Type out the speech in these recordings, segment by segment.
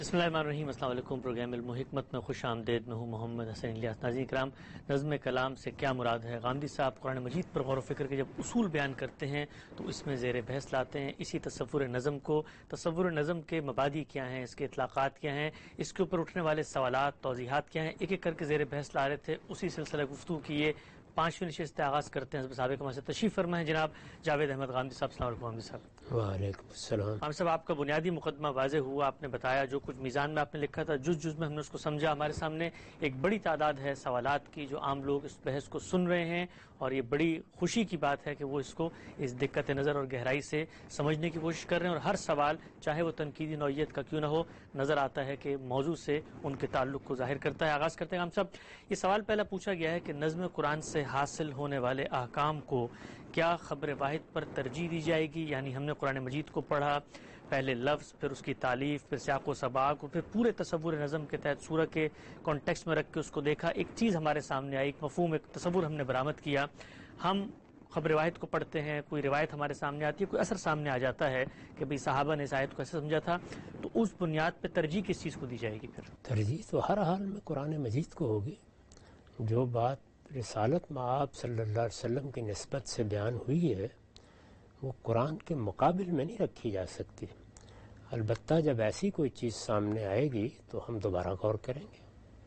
بسم اللہ الرحمن الرحیم۔ السلام علیکم۔ پروگرام علم و حکمت میں خوش آمدید۔ میں ہوں محمد حسین الیاس۔ ناظرین کرام، نظم کلام سے کیا مراد ہے؟ غامدی صاحب قرآن مجید پر غور و فکر کے جب اصول بیان کرتے ہیں تو اس میں زیر بحث لاتے ہیں اسی تصور نظم کو۔ تصور نظم کے مبادی کیا ہیں، اس کے اطلاقات کیا ہیں، اس کے اوپر اٹھنے والے سوالات، توضیحات کیا ہیں، ایک ایک کر کے زیر بحث لا رہے تھے۔ اسی سلسلہ گفتگو کی یہ 5ویں نشست آغاز کرتے ہیں۔ صاحب کمال سے تشریف فرما ہے جناب جاوید احمد غامدی صاحب۔ السلام علیکم غامدی صاحب۔ وعلیکم السلام۔ غامدی صاحب، آپ کا بنیادی مقدمہ واضح ہوا، آپ نے بتایا جو کچھ میزان میں آپ نے لکھا تھا، جز میں ہم نے اس کو سمجھا۔ ہمارے سامنے ایک بڑی تعداد ہے سوالات کی جو عام لوگ اس بحث کو سن رہے ہیں، اور یہ بڑی خوشی کی بات ہے کہ وہ اس کو اس دقت نظر اور گہرائی سے سمجھنے کی کوشش کر رہے ہیں، اور ہر سوال چاہے وہ تنقیدی نوعیت کا کیوں نہ ہو، نظر آتا ہے کہ موضوع سے ان کے تعلق کو ظاہر کرتا ہے۔ آغاز کرتے ہیں غامدی صاحب۔ یہ سوال پہلا پوچھا گیا ہے کہ نظم قرآن سے حاصل ہونے والے احکام کو کیا خبر واحد پر ترجیح دی جائے گی؟ یعنی ہم نے قرآن مجید کو پڑھا، پہلے لفظ، پھر اس کی تالیف، پھر سیاق و سباق، اور پھر پورے تصور نظم کے تحت سورہ کے کانٹیکسٹ میں رکھ کے اس کو دیکھا، ایک چیز ہمارے سامنے آئی، ایک مفہوم، ایک تصور ہم نے برآمد کیا۔ ہم خبر واحد کو پڑھتے ہیں، کوئی روایت ہمارے سامنے آتی ہے، کوئی اثر سامنے آ جاتا ہے کہ بھئی صحابہ نے اس آیت کو ایسے سمجھا تھا، تو اس بنیاد پہ ترجیح کس چیز کو دی جائے گی؟ پھر ترجیح تو ہر حال میں قرآن مجید کو ہوگی۔ جو بات رسالت مآب صلی اللہ علیہ وسلم کی نسبت سے بیان ہوئی ہے وہ قرآن کے مقابل میں نہیں رکھی جا سکتی۔ البتہ جب ایسی کوئی چیز سامنے آئے گی تو ہم دوبارہ غور کریں گے۔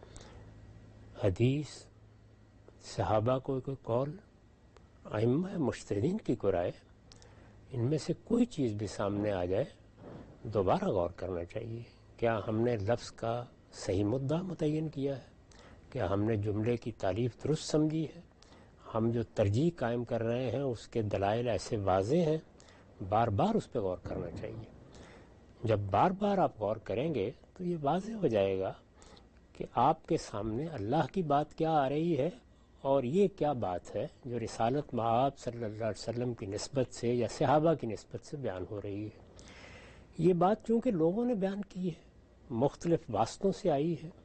حدیث، صحابہ کو کوئی قول، ائمہ مجتہدین کی کوئی رائے، ان میں سے کوئی چیز بھی سامنے آ جائے دوبارہ غور کرنا چاہیے۔ کیا ہم نے لفظ کا صحیح مدعا متعین کیا ہے؟ کیا ہم نے جملے کی تعلیف درست سمجھی ہے؟ ہم جو ترجیح قائم کر رہے ہیں اس کے دلائل ایسے واضح ہیں؟ بار بار اس پہ غور کرنا چاہیے۔ جب بار بار آپ غور کریں گے تو یہ واضح ہو جائے گا کہ آپ کے سامنے اللہ کی بات کیا آ رہی ہے اور یہ کیا بات ہے جو رسالت مآب صلی اللہ علیہ وسلم کی نسبت سے یا صحابہ کی نسبت سے بیان ہو رہی ہے۔ یہ بات چونکہ لوگوں نے بیان کی ہے، مختلف واسطوں سے آئی ہے،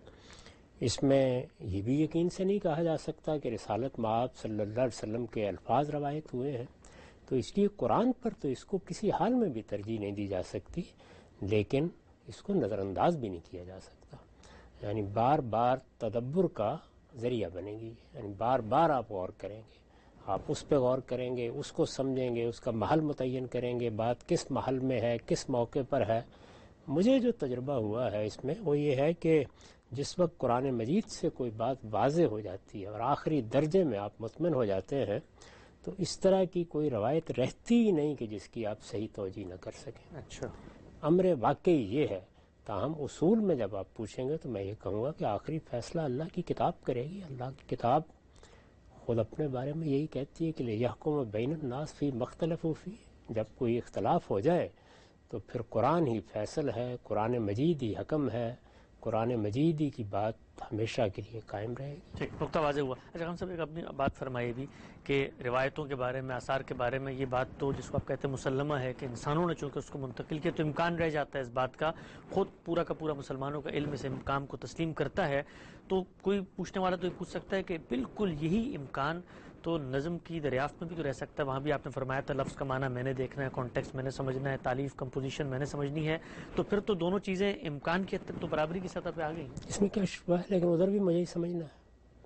اس میں یہ بھی یقین سے نہیں کہا جا سکتا کہ رسالت مآب صلی اللہ علیہ وسلم کے الفاظ روایت ہوئے ہیں، تو اس لیے قرآن پر تو اس کو کسی حال میں بھی ترجیح نہیں دی جا سکتی، لیکن اس کو نظر انداز بھی نہیں کیا جا سکتا۔ یعنی بار بار تدبر کا ذریعہ بنے گی، یعنی بار بار آپ غور کریں گے، آپ اس پہ غور کریں گے، اس کو سمجھیں گے، اس کا محل متعین کریں گے، بات کس محل میں ہے، کس موقع پر ہے۔ مجھے جو تجربہ ہوا ہے اس میں وہ یہ ہے کہ جس وقت قرآن مجید سے کوئی بات واضح ہو جاتی ہے اور آخری درجے میں آپ مطمئن ہو جاتے ہیں تو اس طرح کی کوئی روایت رہتی ہی نہیں کہ جس کی آپ صحیح توجہ نہ کر سکیں۔ اچھا، امر واقعی یہ ہے۔ تاہم اصول میں جب آپ پوچھیں گے تو میں یہ کہوں گا کہ آخری فیصلہ اللہ کی کتاب کرے گی۔ اللہ کی کتاب خود اپنے بارے میں یہی کہتی ہے کہ لِیَحْکُمَ بَیْنَ النَّاسِ فِی مَا اخْتَلَفُوا فِیہ۔ جب کوئی اختلاف ہو جائے تو پھر قرآن ہی فیصل ہے، قرآن مجید ہی حکم ہے، قرآن مجید ہی کی بات ہمیشہ کے لیے قائم رہے گی۔ ٹھیک، نقطہ واضح ہوا۔ اچھا ہم سب ایک اپنی بات فرمائیے بھی کہ روایتوں کے بارے میں، آثار کے بارے میں، یہ بات تو جس کو آپ کہتے ہیں مسلمہ ہے کہ انسانوں نے چونکہ اس کو منتقل کیا تو امکان رہ جاتا ہے اس بات کا، خود پورا کا پورا مسلمانوں کا علم اس امکان کو تسلیم کرتا ہے، تو کوئی پوچھنے والا تو یہ پوچھ سکتا ہے کہ بالکل یہی امکان تو نظم کی دریافت میں بھی تو رہ سکتا ہے۔ وہاں بھی آپ نے فرمایا تھا لفظ کا معنی میں نے دیکھنا ہے، کانٹیکسٹ میں نے سمجھنا ہے، تالیف کمپوزیشن میں نے سمجھنی ہے، تو پھر تو دونوں چیزیں امکان کی حد تک تو برابری کی سطح پہ آ گئی۔ اس میں کیا شبہ ہے، لیکن ادھر بھی مجھے ہی سمجھنا ہے۔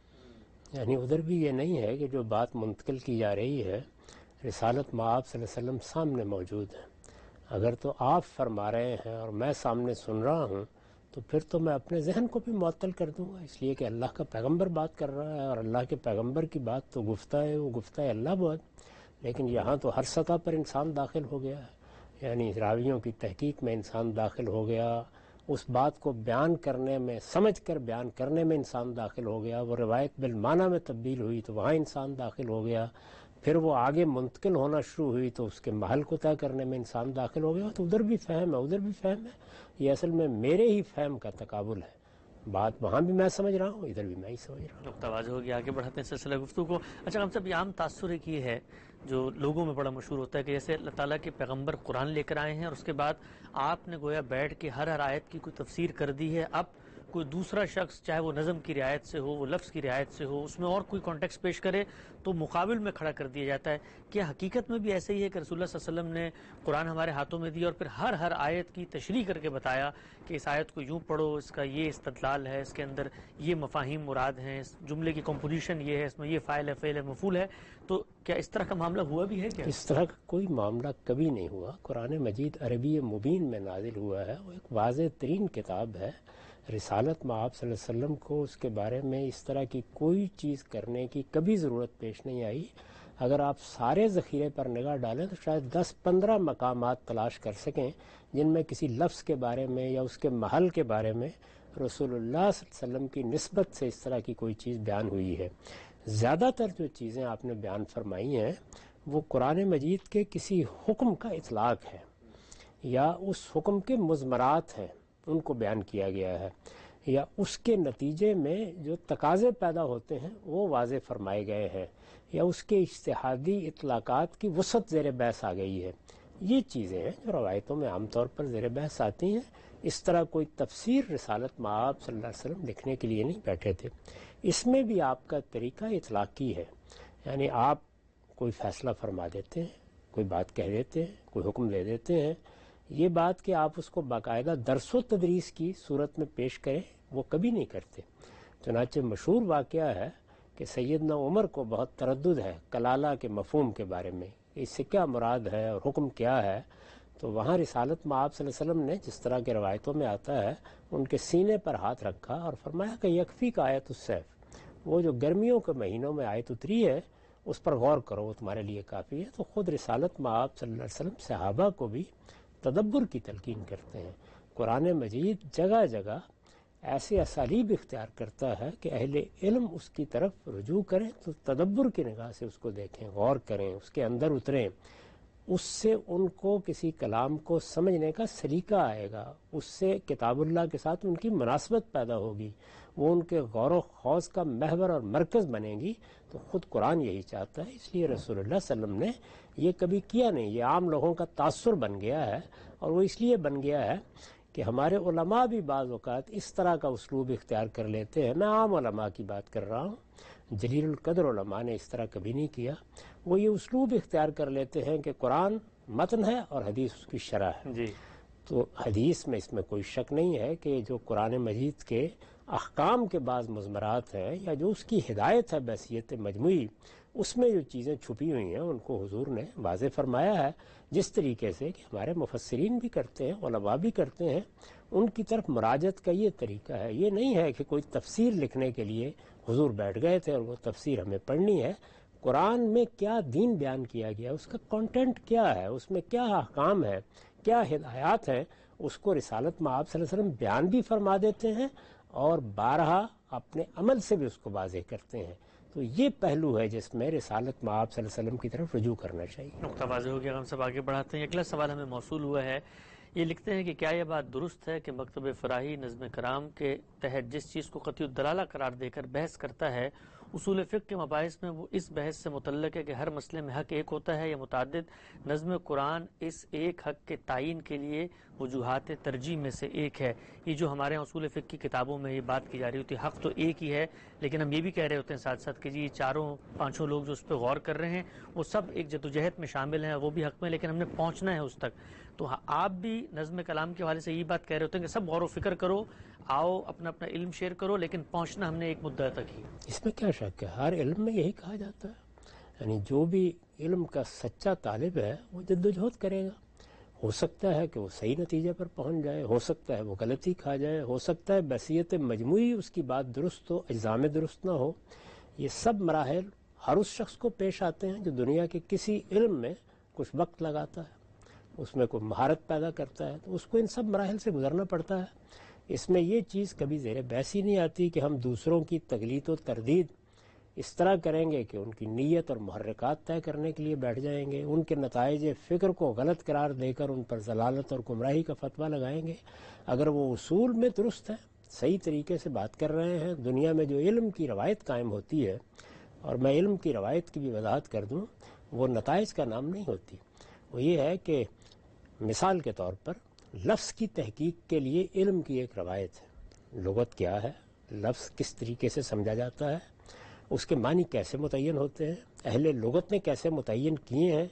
یعنی ادھر بھی یہ نہیں ہے کہ جو بات منتقل کی جا رہی ہے رسالت مآب صلی اللہ علیہ وسلم سامنے موجود ہے۔ اگر تو آپ فرما رہے ہیں اور میں سامنے سن رہا ہوں تو پھر تو میں اپنے ذہن کو بھی معطل کر دوں گا، اس لیے کہ اللہ کا پیغمبر بات کر رہا ہے اور اللہ کے پیغمبر کی بات تو گفتہ ہے، وہ گفتہ ہے اللہ بات۔ لیکن یہاں تو ہر سطح پر انسان داخل ہو گیا ہے، یعنی راویوں کی تحقیق میں انسان داخل ہو گیا، اس بات کو بیان کرنے میں، سمجھ کر بیان کرنے میں انسان داخل ہو گیا، وہ روایت بالمعنی میں تبدیل ہوئی تو وہاں انسان داخل ہو گیا، پھر وہ آگے منتقل ہونا شروع ہوئی تو اس کے محل کو طے کرنے میں انسان داخل ہو گیا، تو ادھر بھی فہم ہے ادھر بھی فہم ہے۔ یہ اصل میں میرے ہی فہم کا تقابل ہے، بات وہاں بھی میں سمجھ رہا ہوں، ادھر بھی میں ہی سمجھ رہا ہوں۔ نقطہ واضح ہو گیا، آگے بڑھاتے ہیں سلسلہ گفتگو کو۔ اچھا ہم سب یہ عام تاثر ایک یہ ہے جو لوگوں میں بڑا مشہور ہوتا ہے کہ جیسے اللہ تعالیٰ کے پیغمبر قرآن لے کر آئے ہیں اور اس کے بعد آپ نے گویا بیٹھ کے ہر آیت کی کوئی تفسیر کر دی ہے، اب کوئی دوسرا شخص چاہے وہ نظم کی رعایت سے ہو، وہ لفظ کی رعایت سے ہو، اس میں اور کوئی کانٹیکس پیش کرے تو مقابل میں کھڑا کر دیا جاتا ہے. کیا حقیقت میں بھی ایسا ہی ہے کہ رسول اللہ صلی اللہ علیہ وسلم نے قرآن ہمارے ہاتھوں میں دیا اور پھر ہر آیت کی تشریح کر کے بتایا کہ اس آیت کو یوں پڑھو، اس کا یہ استدلال ہے، اس کے اندر یہ مفاہیم مراد ہیں، اس جملے کی کمپوزیشن یہ ہے، اس میں یہ فاعل ہے، فعل ہے، مفعول ہے؟ تو کیا اس طرح کا معاملہ ہوا بھی ہے کیا؟ اس طرح کا کوئی معاملہ کبھی نہیں ہوا. قرآن مجید عربی مبین میں نازل ہوا ہے، وہ ایک واضح ترین کتاب ہے. رسالت میں آپ صلی اللہ علیہ وسلم کو اس کے بارے میں اس طرح کی کوئی چیز کرنے کی کبھی ضرورت پیش نہیں آئی. اگر آپ سارے ذخیرے پر نگاہ ڈالیں تو شاید 10-15 مقامات تلاش کر سکیں جن میں کسی لفظ کے بارے میں یا اس کے محل کے بارے میں رسول اللہ صلی اللہ علیہ وسلم کی نسبت سے اس طرح کی کوئی چیز بیان ہوئی ہے. زیادہ تر جو چیزیں آپ نے بیان فرمائی ہیں وہ قرآن مجید کے کسی حکم کا اطلاق ہے یا اس حکم کے مضمرات ہیں، ان کو بیان کیا گیا ہے، یا اس کے نتیجے میں جو تقاضے پیدا ہوتے ہیں وہ واضح فرمائے گئے ہیں، یا اس کے اجتہادی اطلاقات کی وسعت زیر بحث آ گئی ہے. یہ چیزیں ہیں جو روایتوں میں عام طور پر زیر بحث آتی ہیں. اس طرح کوئی تفسیر رسالت مآب صلی اللہ علیہ وسلم لکھنے کے لیے نہیں بیٹھے تھے. اس میں بھی آپ کا طریقہ اطلاقی ہے، یعنی آپ کوئی فیصلہ فرما دیتے ہیں، کوئی بات کہہ دیتے ہیں، کوئی حکم دے دیتے ہیں. یہ بات کہ آپ اس کو باقاعدہ درس و تدریس کی صورت میں پیش کریں وہ کبھی نہیں کرتے. چنانچہ مشہور واقعہ ہے کہ سیدنا عمر کو بہت تردد ہے کلالہ کے مفہوم کے بارے میں، اس سے کیا مراد ہے اور حکم کیا ہے. تو وہاں رسالت میں آپ صلی اللہ علیہ وسلم نے جس طرح کے روایتوں میں آتا ہے ان کے سینے پر ہاتھ رکھا اور فرمایا کہ یکفی کا آیت السیف، وہ جو گرمیوں کے مہینوں میں آیت اتری ہے اس پر غور کرو، وہ تمہارے لیے کافی ہے. تو خود رسالت میں آپ صلی اللہ علیہ وسلم صحابہ کو بھی تدبر کی تلقین کرتے ہیں. قرآن مجید جگہ جگہ ایسے اسالیب اختیار کرتا ہے کہ اہل علم اس کی طرف رجوع کریں تو تدبر کی نگاہ سے اس کو دیکھیں، غور کریں، اس کے اندر اتریں. اس سے ان کو کسی کلام کو سمجھنے کا سلیقہ آئے گا، اس سے کتاب اللہ کے ساتھ ان کی مناسبت پیدا ہوگی، وہ ان کے غور و خوض کا محور اور مرکز بنے گی. تو خود قرآن یہی چاہتا ہے، اس لیے رسول اللہ صلی اللہ علیہ وسلم نے یہ کبھی کیا نہیں. یہ عام لوگوں کا تاثر بن گیا ہے، اور وہ اس لیے بن گیا ہے کہ ہمارے علماء بھی بعض اوقات اس طرح کا اسلوب اختیار کر لیتے ہیں. میں عام علماء کی بات کر رہا ہوں، جلیل القدر علماء نے اس طرح کبھی نہیں کیا. وہ یہ اسلوب اختیار کر لیتے ہیں کہ قرآن متن ہے اور حدیث اس کی شرح ہے. جی. تو حدیث میں اس میں کوئی شک نہیں ہے کہ جو قرآن مجید کے احکام کے بعض مضمرات ہیں یا جو اس کی ہدایت ہے بحیثیت مجموعی، اس میں جو چیزیں چھپی ہوئی ہیں ان کو حضور نے واضح فرمایا ہے، جس طریقے سے کہ ہمارے مفسرین بھی کرتے ہیں، علماء بھی کرتے ہیں. ان کی طرف مراجعت کا یہ طریقہ ہے. یہ نہیں ہے کہ کوئی تفسیر لکھنے کے لیے حضور بیٹھ گئے تھے اور وہ تفسیر ہمیں پڑھنی ہے. قرآن میں کیا دین بیان کیا گیا، اس کا کنٹینٹ کیا ہے، اس میں کیا احکام ہے، کیا ہدایات ہیں، اس کو رسالت میں آپ صلی اللہ علیہ وسلم بیان بھی فرما دیتے ہیں اور بارہا اپنے عمل سے بھی اس کو واضح کرتے ہیں. تو یہ پہلو ہے جس میں رسالت میں آپ صلی اللہ علیہ وسلم کی طرف رجوع کرنا چاہیے. نقطہ واضح ہو گیا. ہم سب آگے بڑھاتے ہیں. اگلا سوال ہمیں موصول ہوا ہے. یہ لکھتے ہیں کہ کیا یہ بات درست ہے کہ مکتب فراہی نظم کرام کے تحت جس چیز کو قطعی الدلالہ قرار دے کر بحث کرتا ہے، اصول فقہ کے مباحث میں وہ اس بحث سے متعلق ہے کہ ہر مسئلے میں حق ایک ہوتا ہے یا متعدد؟ نظم قرآن اس ایک حق کے تعین کے لیے وجوہات ترجیح میں سے ایک ہے. یہ جو ہمارے اصول فقہ کی کتابوں میں یہ بات کی جا رہی ہوتی ہے، حق تو ایک ہی ہے، لیکن ہم یہ بھی کہہ رہے ہوتے ہیں ساتھ ساتھ کہ جی یہ چاروں پانچوں لوگ جو اس پہ غور کر رہے ہیں وہ سب ایک جدوجہد میں شامل ہیں، وہ بھی حق میں، لیکن ہم نے پہنچنا ہے اس تک. تو آپ بھی نظم کلام کے حوالے سے یہ بات کہہ رہے ہوتے ہیں کہ سب غور و فکر کرو، آؤ اپنا اپنا علم شیئر کرو، لیکن پہنچنا ہم نے ایک مدعا تک ہی. اس میں کیا شک ہے؟ ہر علم میں یہی کہا جاتا ہے، یعنی جو بھی علم کا سچا طالب ہے وہ جدوجہد کرے گا. ہو سکتا ہے کہ وہ صحیح نتیجے پر پہنچ جائے، ہو سکتا ہے وہ غلطی کھا جائے، ہو سکتا ہے بحیثیت مجموعی اس کی بات درست ہو، اجزاء میں درست نہ ہو. یہ سب مراحل ہر اس شخص کو پیش آتے ہیں جو دنیا کے کسی علم میں کچھ وقت لگاتا ہے، اس میں کوئی مہارت پیدا کرتا ہے، تو اس کو ان سب مراحل سے گزرنا پڑتا ہے. اس میں یہ چیز کبھی زیر بحث ہی نہیں آتی کہ ہم دوسروں کی تقلید و تردید اس طرح کریں گے کہ ان کی نیت اور محرکات طے کرنے کے لیے بیٹھ جائیں گے، ان کے نتائج فکر کو غلط قرار دے کر ان پر ضلالت اور گمراہی کا فتویٰ لگائیں گے. اگر وہ اصول میں درست ہے، صحیح طریقے سے بات کر رہے ہیں، دنیا میں جو علم کی روایت قائم ہوتی ہے، اور میں علم کی روایت کی بھی وضاحت کر دوں، وہ نتائج کا نام نہیں ہوتی. وہ یہ ہے کہ مثال کے طور پر لفظ کی تحقیق کے لیے علم کی ایک روایت ہے، لغت کیا ہے، لفظ کس طریقے سے سمجھا جاتا ہے، اس کے معنی کیسے متعین ہوتے ہیں، اہل لغت نے کیسے متعین کیے ہیں،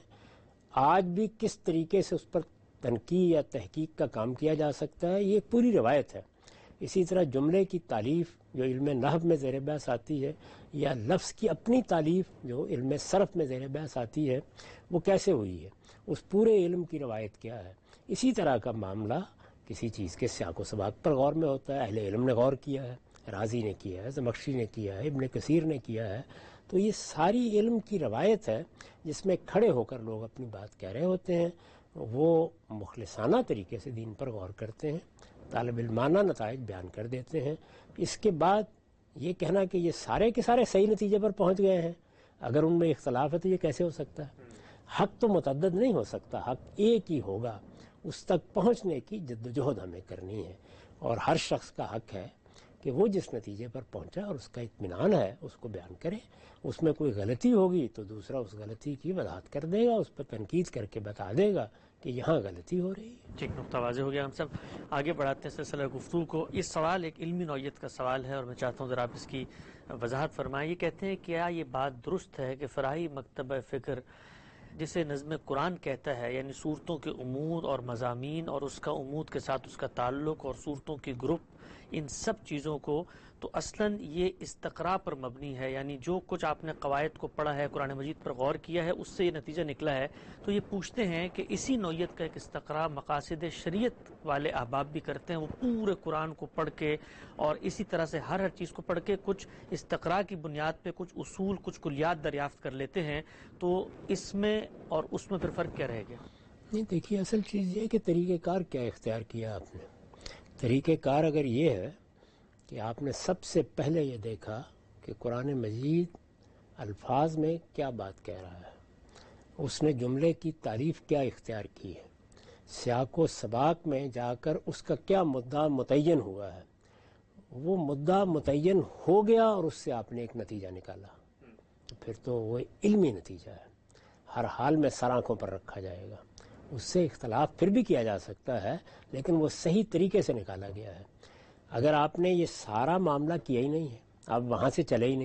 آج بھی کس طریقے سے اس پر تنقیح یا تحقیق کا کام کیا جا سکتا ہے، یہ پوری روایت ہے۔ اسی طرح جملے کی تعلیف جو علم نحو میں زیر بحث آتی ہے، یا لفظ کی اپنی تعلیف جو علم صرف میں زیر بحث آتی ہے، وہ کیسے ہوئی ہے، اس پورے علم کی روایت کیا ہے۔ اسی طرح کا معاملہ کسی چیز کے سیاق و سباق پر غور میں ہوتا ہے، اہل علم نے غور کیا ہے، رازی نے کیا ہے، زمخشری نے کیا ہے، ابن کثیر نے کیا ہے۔ تو یہ ساری علم کی روایت ہے جس میں کھڑے ہو کر لوگ اپنی بات کہہ رہے ہوتے ہیں، وہ مخلصانہ طریقے سے دین پر غور کرتے ہیں، طالب علمانہ نتائج بیان کر دیتے ہیں۔ اس کے بعد یہ کہنا کہ یہ سارے کے سارے صحیح نتیجے پر پہنچ گئے ہیں، اگر ان میں اختلاف ہے تو یہ کیسے ہو سکتا ہے؟ حق تو متعدد نہیں ہو سکتا، حق ایک ہی ہوگا، اس تک پہنچنے کی جدوجہد ہمیں کرنی ہے، اور ہر شخص کا حق ہے کہ وہ جس نتیجے پر پہنچا اور اس کا اطمینان ہے اس کو بیان کرے۔ اس میں کوئی غلطی ہوگی تو دوسرا اس غلطی کی وضاحت کر دے گا، اس پر تنقید کر کے بتا دے گا کہ یہاں غلطی ہو رہی ہے۔ ٹھیک، نقطہ واضح ہو گیا۔ ہم سب آگے بڑھاتے ہیں سلسلہ گفتگو کو۔ یہ سوال ایک علمی نوعیت کا سوال ہے اور میں چاہتا ہوں ذرا آپ اس کی وضاحت فرمائیں۔ یہ کہتے ہیں کیا یہ بات درست ہے کہ فراہی مکتبہ فکر جسے نظم قرآن کہتا ہے، یعنی صورتوں کے عمود اور مضامین اور اس کا عمود کے ساتھ اس کا تعلق اور صورتوں کی گروپ، ان سب چیزوں کو تو اصلاً یہ استقراء پر مبنی ہے، یعنی جو کچھ آپ نے قواعد کو پڑھا ہے، قرآن مجید پر غور کیا ہے، اس سے یہ نتیجہ نکلا ہے۔ تو یہ پوچھتے ہیں کہ اسی نوعیت کا ایک استقراء مقاصد شریعت والے احباب بھی کرتے ہیں، وہ پورے قرآن کو پڑھ کے اور اسی طرح سے ہر چیز کو پڑھ کے کچھ استقراء کی بنیاد پہ کچھ اصول، کچھ کلیات دریافت کر لیتے ہیں، تو اس میں اور اس میں پھر فرق کیا رہے گا؟ نہیں، دیکھیے اصل چیز یہ ہے کہ طریقہ کار کیا اختیار کیا آپ نے۔ طریقہ کار اگر یہ ہے کہ آپ نے سب سے پہلے یہ دیکھا کہ قرآن مجید الفاظ میں کیا بات کہہ رہا ہے، اس نے جملے کی تعریف کیا اختیار کی ہے، سیاق و سباق میں جا کر اس کا کیا مدعا متعین ہوا ہے، وہ مدعا متعین ہو گیا اور اس سے آپ نے ایک نتیجہ نکالا، تو پھر تو وہ علمی نتیجہ ہے، ہر حال میں سر آنکھوں پر رکھا جائے گا۔ اس سے اختلاف پھر بھی کیا جا سکتا ہے، لیکن وہ صحیح طریقے سے نکالا گیا ہے۔ اگر آپ نے یہ سارا معاملہ کیا ہی نہیں ہے، آپ وہاں سے چلے ہی نہیں،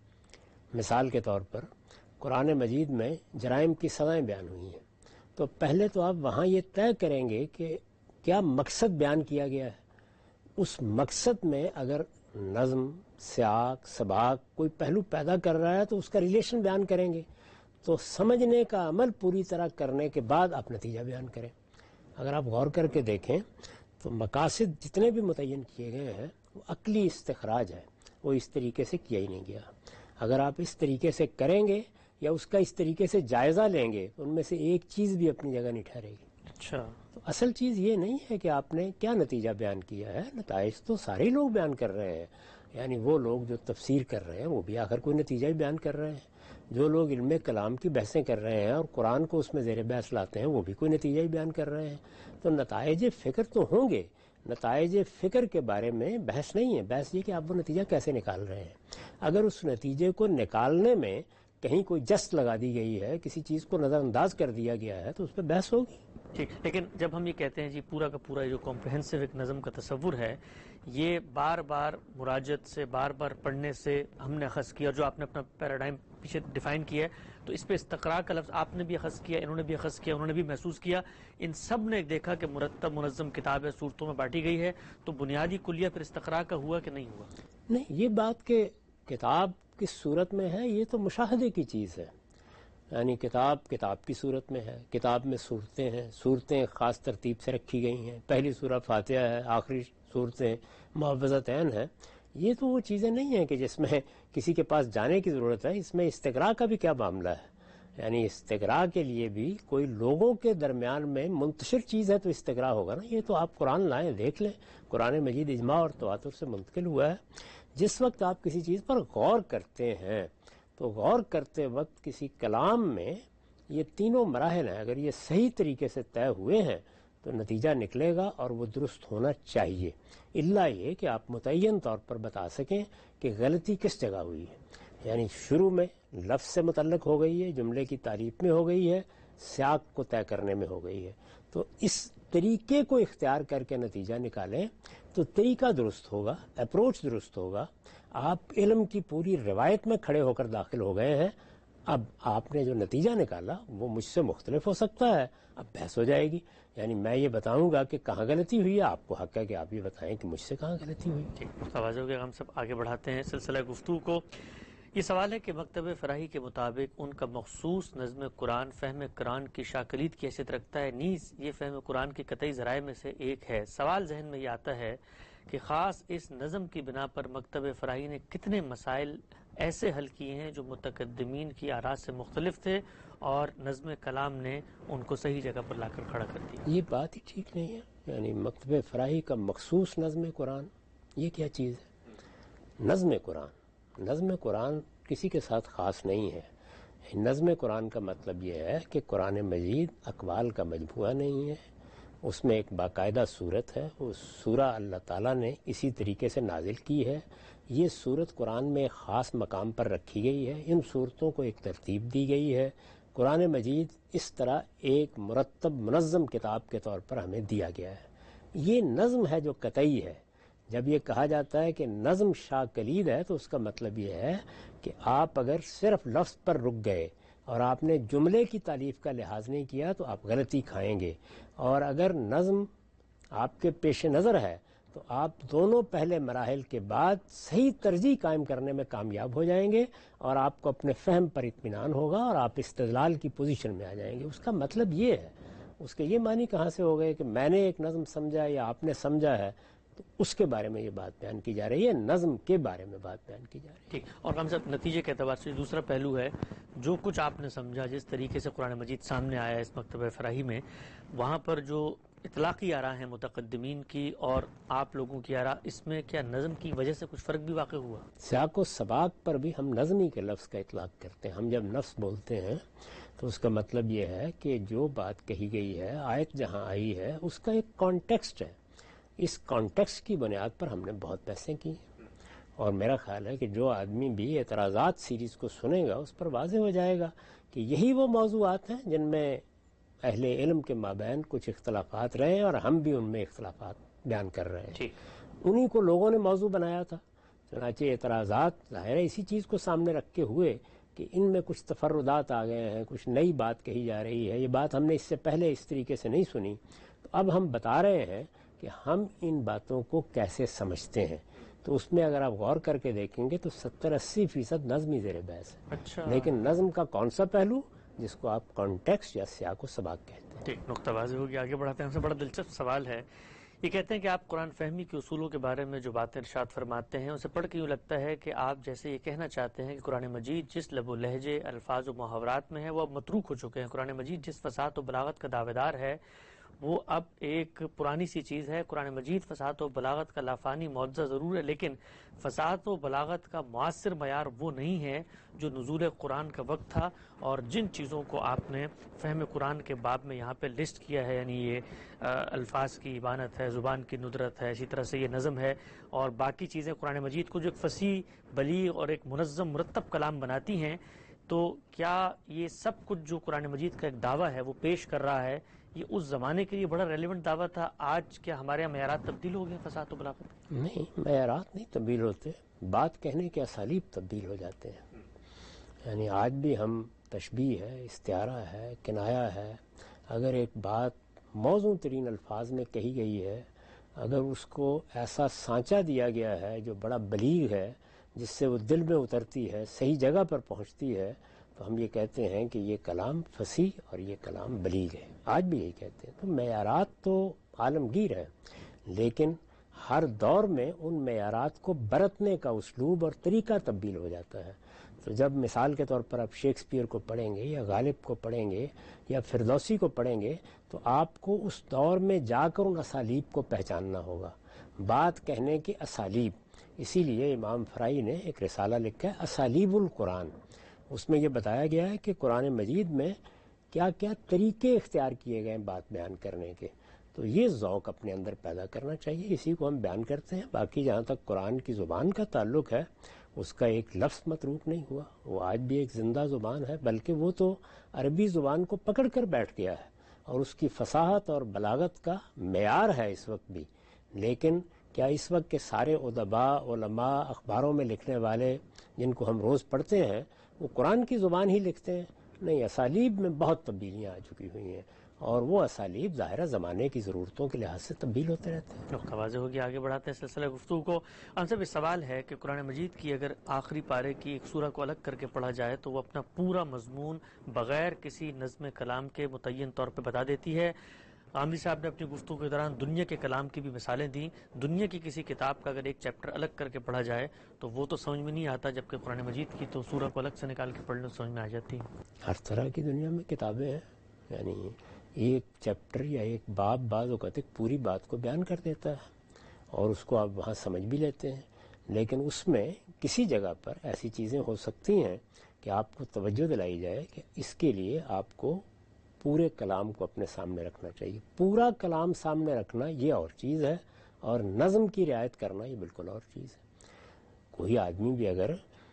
مثال کے طور پر قرآن مجید میں جرائم کی سزائیں بیان ہوئی ہیں، تو پہلے تو آپ وہاں یہ طے کریں گے کہ کیا مقصد بیان کیا گیا ہے۔ اس مقصد میں اگر نظم، سیاق، سباق کوئی پہلو پیدا کر رہا ہے تو اس کا ریلیشن بیان کریں گے، تو سمجھنے کا عمل پوری طرح کرنے کے بعد آپ نتیجہ بیان کریں۔ اگر آپ غور کر کے دیکھیں تو مقاصد جتنے بھی متعین کیے گئے ہیں وہ عقلی استخراج ہے، وہ اس طریقے سے کیا ہی نہیں گیا۔ اگر آپ اس طریقے سے کریں گے یا اس کا اس طریقے سے جائزہ لیں گے تو ان میں سے ایک چیز بھی اپنی جگہ نہیں ٹھہرے گی۔ اچھا، تو اصل چیز یہ نہیں ہے کہ آپ نے کیا نتیجہ بیان کیا ہے، نتائج تو سارے لوگ بیان کر رہے ہیں، یعنی وہ لوگ جو تفسیر کر رہے ہیں وہ بھی آخر کوئی نتیجہ ہی بیان کر رہے ہیں، جو لوگ علم کلام کی بحثیں کر رہے ہیں اور قرآن کو اس میں زیر بحث لاتے ہیں وہ بھی کوئی نتیجہ ہی بیان کر رہے ہیں۔ تو نتائج فکر تو ہوں گے، نتائج فکر کے بارے میں بحث نہیں ہے، بحث یہ کہ آپ وہ نتیجہ کیسے نکال رہے ہیں۔ اگر اس نتیجے کو نکالنے میں کہیں کوئی جست لگا دی گئی ہے، کسی چیز کو نظر انداز کر دیا گیا ہے تو اس پہ بحث ہوگی۔ ٹھیک، لیکن جب ہم یہ کہتے ہیں جی پورا کا پورا جو کمپریہنسو ایک نظم کا تصور ہے، یہ بار بار مراجعت سے، بار بار پڑھنے سے ہم نے اخذ کیا، جو آپ نے اپنا پیراڈائم پیچھے ڈیفائن کیا ہے، تو اس پہ استقراء کا لفظ آپ نے بھی اخذ کیا، انہوں نے بھی اخذ کیا، انہوں نے بھی محسوس کیا، ان سب نے دیکھا کہ مرتب منظم کتاب ہے، صورتوں میں بانٹی گئی ہے، تو بنیادی کلیہ پھر استقراء کا ہوا کہ نہیں ہوا؟ نہیں، یہ بات کہ کتاب کس صورت میں ہے یہ تو مشاہدے کی چیز ہے، یعنی کتاب کی صورت میں ہے، کتاب میں صورتیں ہیں، صورتیں خاص ترتیب سے رکھی گئی ہیں، پہلی سورہ فاتحہ ہے، آخری صورتیں معوذتین ہیں، یہ تو وہ چیزیں نہیں ہیں کہ جس میں کسی کے پاس جانے کی ضرورت ہے۔ اس میں استقراء کا بھی کیا معاملہ ہے، یعنی استقراء کے لیے بھی کوئی لوگوں کے درمیان میں منتشر چیز ہے تو استقراء ہوگا نا۔ یہ تو آپ قرآن لائیں دیکھ لیں، قرآن مجید اجماع اور تواتر سے منتقل ہوا ہے۔ جس وقت آپ کسی چیز پر غور کرتے ہیں تو غور کرتے وقت کسی کلام میں یہ تینوں مراحل ہیں، اگر یہ صحیح طریقے سے طے ہوئے ہیں تو نتیجہ نکلے گا اور وہ درست ہونا چاہیے، الا یہ کہ آپ متعین طور پر بتا سکیں کہ غلطی کس جگہ ہوئی ہے، یعنی شروع میں لفظ سے متعلق ہو گئی ہے، جملے کی تعریف میں ہو گئی ہے، سیاق کو طے کرنے میں ہو گئی ہے۔ تو اس طریقے کو اختیار کر کے نتیجہ نکالیں تو طریقہ درست ہوگا، اپروچ درست ہوگا. آپ علم کی پوری روایت میں کھڑے ہو کر داخل ہو گئے ہیں، اب آپ نے جو نتیجہ نکالا وہ مجھ سے مختلف ہو سکتا ہے، اب بحث ہو جائے گی. یعنی میں یہ بتاؤں گا کہ کہاں غلطی ہوئی ہے، آپ کو حق ہے کہ آپ یہ بتائیں کہ مجھ سے کہاں غلطی ہوئی. توازن ہو گیا. ہم سب آگے بڑھاتے ہیں سلسلہ گفتگو کو. یہ سوال ہے کہ مکتب فراہی کے مطابق ان کا مخصوص نظم قرآن فہم قرآن کی شاکلیت کی حیثیت رکھتا ہے، نیز یہ فہم قرآن کے قطعی ذرائع میں سے ایک ہے. سوال ذہن میں یہ آتا ہے کہ خاص اس نظم کی بنا پر مکتب فراہی نے کتنے مسائل ایسے حل کیے ہیں جو متقدمین کی آراء سے مختلف تھے اور نظم کلام نے ان کو صحیح جگہ پر لا کر کھڑا کر دیا. یہ بات ہی ٹھیک نہیں ہے. یعنی مکتب فراہی کا مخصوص نظم قرآن، یہ کیا چیز ہے؟ نظم قرآن کسی کے ساتھ خاص نہیں ہے. نظم قرآن کا مطلب یہ ہے کہ قرآن مجید اقوال کا مجموعہ نہیں ہے، اس میں ایک باقاعدہ صورت ہے. وہ سورہ اللہ تعالیٰ نے اسی طریقے سے نازل کی ہے. یہ صورت قرآن میں ایک خاص مقام پر رکھی گئی ہے، ان صورتوں کو ایک ترتیب دی گئی ہے. قرآن مجید اس طرح ایک مرتب منظم کتاب کے طور پر ہمیں دیا گیا ہے. یہ نظم ہے جو قطعی ہے. جب یہ کہا جاتا ہے کہ نظم شاہ کلید ہے تو اس کا مطلب یہ ہے کہ آپ اگر صرف لفظ پر رک گئے اور آپ نے جملے کی تالیف کا لحاظ نہیں کیا تو آپ غلطی کھائیں گے، اور اگر نظم آپ کے پیش نظر ہے تو آپ دونوں پہلے مراحل کے بعد صحیح ترجیح قائم کرنے میں کامیاب ہو جائیں گے اور آپ کو اپنے فہم پر اطمینان ہوگا اور آپ استدلال کی پوزیشن میں آ جائیں گے. اس کا مطلب یہ ہے. اس کے یہ معنی کہاں سے ہو گئے کہ میں نے ایک نظم سمجھا یا آپ نے سمجھا ہے تو اس کے بارے میں یہ بات بیان کی جا رہی ہے، نظم کے بارے میں بات بیان کی جا رہی ہے. ٹھیک. اور ہم سب نتیجے کے اعتبار سے دوسرا پہلو ہے، جو کچھ آپ نے سمجھا، جس طریقے سے قرآن مجید سامنے آیا ہے اس مکتبہ فراہی میں، وہاں پر جو اطلاقی آراء ہیں متقدمین کی اور آپ لوگوں کی آراء، اس میں کیا نظم کی وجہ سے کچھ فرق بھی واقع ہوا؟ سیاق و سباق پر بھی ہم نظمی کے لفظ کا اطلاق کرتے ہیں. ہم جب نفس بولتے ہیں تو اس کا مطلب یہ ہے کہ جو بات کہی گئی ہے، آیت جہاں آئی ہے، اس کا ایک کانٹیکسٹ ہے. اس کانٹیکسٹ کی بنیاد پر ہم نے بہت بحثیں کی ہیں، اور میرا خیال ہے کہ جو آدمی بھی اعتراضات سیریز کو سنے گا اس پر واضح ہو جائے گا کہ یہی وہ موضوعات ہیں جن میں اہل علم کے مابین کچھ اختلافات رہے ہیں اور ہم بھی ان میں اختلافات بیان کر رہے ہیں. انہی کو لوگوں نے موضوع بنایا تھا. چنانچہ اعتراضات ظاہر ہے اسی چیز کو سامنے رکھ کے ہوئے کہ ان میں کچھ تفردات آ گئے ہیں، کچھ نئی بات کہی جا رہی ہے، یہ بات ہم نے اس سے پہلے اس طریقے سے نہیں سنی. تو اب ہم بتا رہے ہیں کہ ہم ان باتوں کو کیسے سمجھتے ہیں. تو اس میں اگر آپ غور کر کے دیکھیں گے تو 70-80% نظمی زیر بحث ہے. اچھا. لیکن نظم کا کون سا پہلو جس کو آپ کانٹیکسٹ یا سیاق و سباق کہتے ہیں. ٹھیک. نقطہ واضح ہوگی. آگے بڑھاتے ہیں. ہم سے بڑا دلچسپ سوال ہے. یہ کہتے ہیں کہ آپ قرآن فہمی کے اصولوں کے بارے میں جو باتیں ارشاد فرماتے ہیں اسے پڑھ کے یوں لگتا ہے کہ آپ جیسے یہ کہنا چاہتے ہیں کہ قرآن مجید جس لب و لہجے، الفاظ و محاورات میں ہے وہ اب متروک ہو چکے ہیں. قرآن مجید جس فصاحت و بلاغت کا دعوے دار ہے وہ اب ایک پرانی سی چیز ہے. قرآن مجید فصاحت و بلاغت کا لافانی معجزہ ضرور ہے، لیکن فصاحت و بلاغت کا معاصر معیار وہ نہیں ہے جو نزول قرآن کا وقت تھا. اور جن چیزوں کو آپ نے فہم قرآن کے باب میں یہاں پہ لسٹ کیا ہے، یعنی یہ الفاظ کی ابانت ہے، زبان کی ندرت ہے، اسی طرح سے یہ نظم ہے اور باقی چیزیں قرآن مجید کو جو ایک فصیح، بلیغ اور ایک منظم مرتب کلام بناتی ہیں، تو کیا یہ سب کچھ جو قرآن مجید کا ایک دعویٰ ہے وہ پیش کر رہا ہے، یہ اس زمانے کے لیے بڑا ریلیونٹ دعویٰ تھا؟ آج کیا ہمارے یہاں معیارات تبدیل ہو گئے فصاحت و بلاغت؟ نہیں، معیارات نہیں تبدیل ہوتے، بات کہنے کے اسالیب تبدیل ہو جاتے ہیں. یعنی آج بھی ہم تشبیہ ہے، استعارہ ہے، کنایہ ہے، اگر ایک بات موزوں ترین الفاظ میں کہی گئی ہے، اگر اس کو ایسا سانچہ دیا گیا ہے جو بڑا بلیغ ہے، جس سے وہ دل میں اترتی ہے، صحیح جگہ پر پہنچتی ہے، تو ہم یہ کہتے ہیں کہ یہ کلام فصیح اور یہ کلام بلیغ ہے. آج بھی یہی کہتے ہیں. تو معیارات تو عالمگیر ہیں، لیکن ہر دور میں ان معیارات کو برتنے کا اسلوب اور طریقہ تبدیل ہو جاتا ہے. تو جب مثال کے طور پر آپ شیکسپیئر کو پڑھیں گے یا غالب کو پڑھیں گے یا فردوسی کو پڑھیں گے تو آپ کو اس دور میں جا کر ان اسالیب کو پہچاننا ہوگا، بات کہنے کے اسالیب. اسی لیے امام فرائی نے ایک رسالہ لکھا ہے اسالیب القرآن. اس میں یہ بتایا گیا ہے کہ قرآن مجید میں کیا کیا طریقے اختیار کیے گئے بات بیان کرنے کے. تو یہ ذوق اپنے اندر پیدا کرنا چاہیے، اسی کو ہم بیان کرتے ہیں. باقی جہاں تک قرآن کی زبان کا تعلق ہے، اس کا ایک لفظ متروک نہیں ہوا، وہ آج بھی ایک زندہ زبان ہے، بلکہ وہ تو عربی زبان کو پکڑ کر بیٹھ گیا ہے. اور اس کی فصاحت اور بلاغت کا معیار ہے اس وقت بھی، لیکن کیا اس وقت کے سارے ادباء، علماء، اخباروں میں لکھنے والے جن کو ہم روز پڑھتے ہیں وہ قرآن کی زبان ہی لکھتے ہیں؟ نہیں، اسالیب میں بہت تبدیلیاں آ چکی ہوئی ہیں، اور وہ اسالیب ظاہرہ زمانے کی ضرورتوں کے لحاظ سے تبدیل ہوتے رہتے ہیں۔ نقطہ واضح ہوگی، آگے بڑھاتے ہیں سلسلہ گفتگو کو۔ ہم سے بھی سوال ہے کہ قرآن مجید کی اگر آخری پارے کی ایک سورہ کو الگ کر کے پڑھا جائے تو وہ اپنا پورا مضمون بغیر کسی نظم کلام کے متعین طور پہ بتا دیتی ہے۔ عامری صاحب نے اپنی گفتگو کے دوران دنیا کے کلام کی بھی مثالیں دیں۔ دنیا کی کسی کتاب کا اگر ایک چیپٹر الگ کر کے پڑھا جائے تو وہ تو سمجھ میں نہیں آتا، جبکہ قرآن مجید کی تو سورہ کو الگ سے نکال کے پڑھنے سمجھ میں آ جاتی ہے۔ ہر طرح کی دنیا میں کتابیں ہیں، یعنی ایک چیپٹر یا ایک باب بعض اوقات ایک پوری بات کو بیان کر دیتا ہے اور اس کو آپ وہاں سمجھ بھی لیتے ہیں، لیکن اس میں کسی جگہ پر ایسی چیزیں ہو سکتی ہیں کہ آپ کو توجہ دلائی جائے کہ اس کے لیے آپ کو پورے کلام کو اپنے سامنے رکھنا چاہیے۔ پورا کلام سامنے رکھنا یہ اور چیز ہے، اور نظم کی رعایت کرنا یہ بالکل اور چیز ہے۔ کوئی آدمی بھی اگر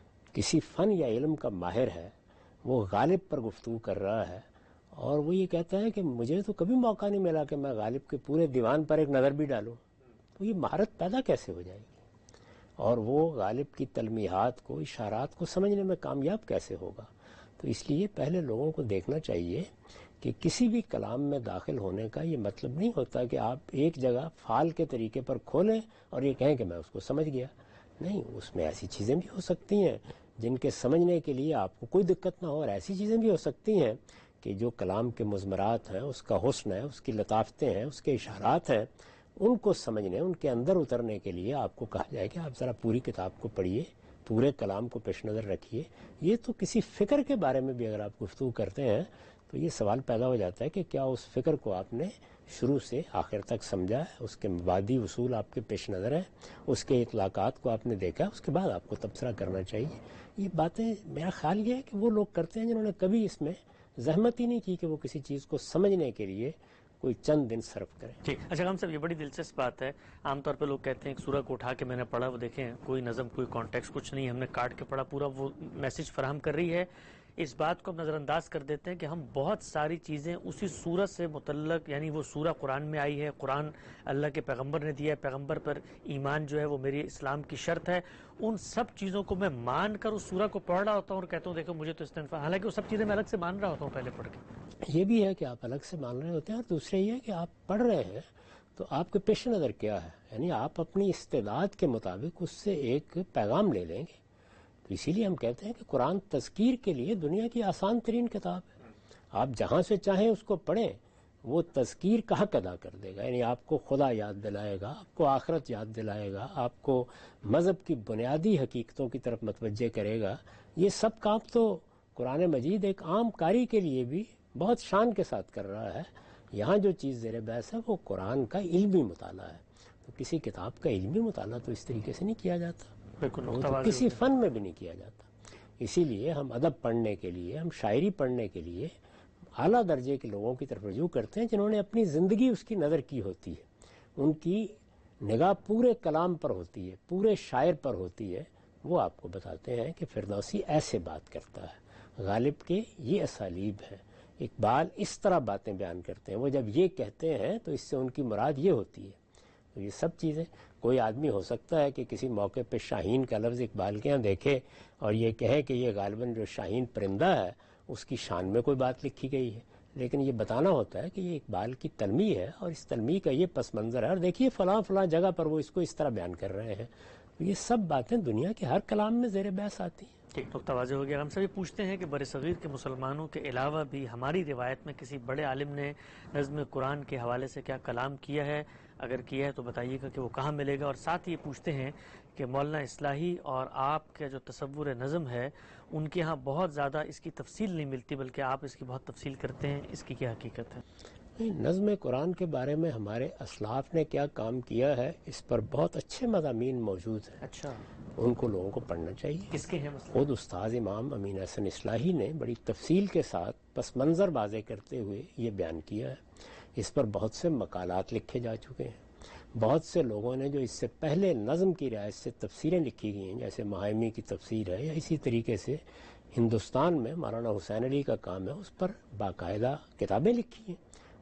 کسی فن یا علم کا ماہر ہے، وہ غالب پر گفتگو کر رہا ہے اور وہ یہ کہتا ہے کہ مجھے تو کبھی موقع نہیں ملا کہ میں غالب کے پورے دیوان پر ایک نظر بھی ڈالوں، تو یہ مہارت پیدا کیسے ہو جائے گی؟ اور وہ غالب کی تلمیحات کو، اشارات کو سمجھنے میں کامیاب کیسے ہوگا؟ تو اس لیے پہلے لوگوں کو دیکھنا چاہیے کہ کسی بھی کلام میں داخل ہونے کا یہ مطلب نہیں ہوتا کہ آپ ایک جگہ فعال کے طریقے پر کھولیں اور یہ کہیں کہ میں اس کو سمجھ گیا۔ نہیں، اس میں ایسی چیزیں بھی ہو سکتی ہیں جن کے سمجھنے کے لیے آپ کو کوئی دقت نہ ہو، اور ایسی چیزیں بھی ہو سکتی ہیں کہ جو کلام کے مضمرات ہیں، اس کا حسن ہے، اس کی لطافتیں ہیں، اس کے اشارات ہیں، ان کو سمجھنے، ان کے اندر اترنے کے لیے آپ کو کہا جائے کہ آپ ذرا پوری کتاب کو پڑھیے، پورے کلام کو پیش نظر رکھیے۔ یہ تو کسی فکر کے بارے میں بھی اگر آپ گفتگو کرتے ہیں تو یہ سوال پیدا ہو جاتا ہے کہ کیا اس فکر کو آپ نے شروع سے آخر تک سمجھا ہے، اس کے مبادی اصول آپ کے پیش نظر ہیں، اس کے اطلاقات کو آپ نے دیکھا، اس کے بعد آپ کو تبصرہ کرنا چاہیے۔ یہ باتیں میرا خیال یہ ہے کہ وہ لوگ کرتے ہیں جنہوں نے کبھی اس میں زحمت ہی نہیں کی کہ وہ کسی چیز کو سمجھنے کے لیے کوئی چند دن صرف کریں۔ ٹھیک، اچھا ہم صاحب، یہ بڑی دلچسپ بات ہے۔ عام طور پہ لوگ کہتے ہیں کہ سورہ کو اٹھا کے میں نے پڑھا، وہ دیکھیں کوئی نظم، کوئی کانٹیکس کچھ نہیں، ہم نے کاٹ کے پڑھا، پورا وہ میسج فراہم کر رہی ہے۔ اس بات کو ہم نظر انداز کر دیتے ہیں کہ ہم بہت ساری چیزیں اسی سورت سے متعلق، یعنی وہ سورہ قرآن میں آئی ہے، قرآن اللہ کے پیغمبر نے دیا ہے، پیغمبر پر ایمان جو ہے وہ میری اسلام کی شرط ہے، ان سب چیزوں کو میں مان کر اس سورہ کو پڑھ رہا ہوتا ہوں اور کہتا ہوں دیکھو مجھے تو اس نے، حالانکہ وہ سب چیزیں میں الگ سے مان رہا ہوتا ہوں پہلے پڑھ کے۔ یہ بھی ہے کہ آپ الگ سے مان رہے ہوتے ہیں، اور دوسرے یہ ہے کہ آپ پڑھ رہے ہیں تو آپ کے پیش نظر کیا ہے، یعنی آپ اپنی استعداد کے مطابق اس سے ایک پیغام لے لیں گے۔ تو اسی لیے ہم کہتے ہیں کہ قرآن تذکیر کے لیے دنیا کی آسان ترین کتاب ہے۔ آپ جہاں سے چاہیں اس کو پڑھیں، وہ تذکیر کا حق ادا کر دے گا، یعنی آپ کو خدا یاد دلائے گا، آپ کو آخرت یاد دلائے گا، آپ کو مذہب کی بنیادی حقیقتوں کی طرف متوجہ کرے گا۔ یہ سب کام تو قرآن مجید ایک عام قاری کے لیے بھی بہت شان کے ساتھ کر رہا ہے۔ یہاں جو چیز زیر بحث ہے وہ قرآن کا علمی مطالعہ ہے، تو کسی کتاب کا علمی مطالعہ تو اس طریقے سے نہیں کیا جاتا، بالکل وہ تو کسی فن میں بھی نہیں کیا جاتا۔ اسی لیے ہم ادب پڑھنے کے لیے، ہم شاعری پڑھنے کے لیے اعلیٰ درجے کے لوگوں کی طرف رجوع کرتے ہیں جنہوں نے اپنی زندگی اس کی نظر کی ہوتی ہے، ان کی نگاہ پورے کلام پر ہوتی ہے، پورے شاعر پر ہوتی ہے۔ وہ آپ کو بتاتے ہیں کہ فردوسی ایسے بات کرتا ہے، غالب کے یہ اسالیب ہیں، اقبال اس طرح باتیں بیان کرتے ہیں، وہ جب یہ کہتے ہیں تو اس سے ان کی مراد یہ ہوتی ہے۔ تو یہ سب چیزیں، کوئی آدمی ہو سکتا ہے کہ کسی موقع پہ شاہین کا لفظ اقبال کے یہاں دیکھے اور یہ کہے کہ یہ غالباً جو شاہین پرندہ ہے اس کی شان میں کوئی بات لکھی گئی ہے، لیکن یہ بتانا ہوتا ہے کہ یہ اقبال کی تلمیح ہے اور اس تلمیح کا یہ پس منظر ہے، اور دیکھیے فلاں فلاں جگہ پر وہ اس کو اس طرح بیان کر رہے ہیں۔ تو یہ سب باتیں دنیا کے ہر کلام میں زیر بحث آتی ہیں۔ ٹھیک، نقطہ واضح ہو گیا۔ ہم سبھی پوچھتے ہیں کہ برصغیر کے مسلمانوں کے علاوہ بھی ہماری روایت میں کسی بڑے عالم نے نظم قرآن کے حوالے سے کیا کلام کیا ہے؟ اگر کیا ہے تو بتائیے گا کہ وہ کہاں ملے گا۔ اور ساتھ ہی یہ پوچھتے ہیں کہ مولانا اصلاحی اور آپ کا جو تصور نظم ہے ان کے ہاں بہت زیادہ اس کی تفصیل نہیں ملتی، بلکہ آپ اس کی بہت تفصیل کرتے ہیں، اس کی کیا حقیقت ہے؟ نظم قرآن کے بارے میں ہمارے اسلاف نے کیا کام کیا ہے، اس پر بہت اچھے مضامین موجود ہیں، اچھا، ان کو لوگوں کو پڑھنا چاہیے۔ کس کے ہیں مثلا؟ خود استاد امام امین حسن اصلاحی نے بڑی تفصیل کے ساتھ پس منظر واضح کرتے ہوئے یہ بیان کیا ہے۔ اس پر بہت سے مقالات لکھے جا چکے ہیں، بہت سے لوگوں نے جو اس سے پہلے نظم کی رعایت سے تفسیریں لکھی گئی ہیں، جیسے مہائمی کی تفسیر ہے، یا اسی طریقے سے ہندوستان میں مولانا حسین علی کا کام ہے، اس پر باقاعدہ کتابیں لکھی ہیں۔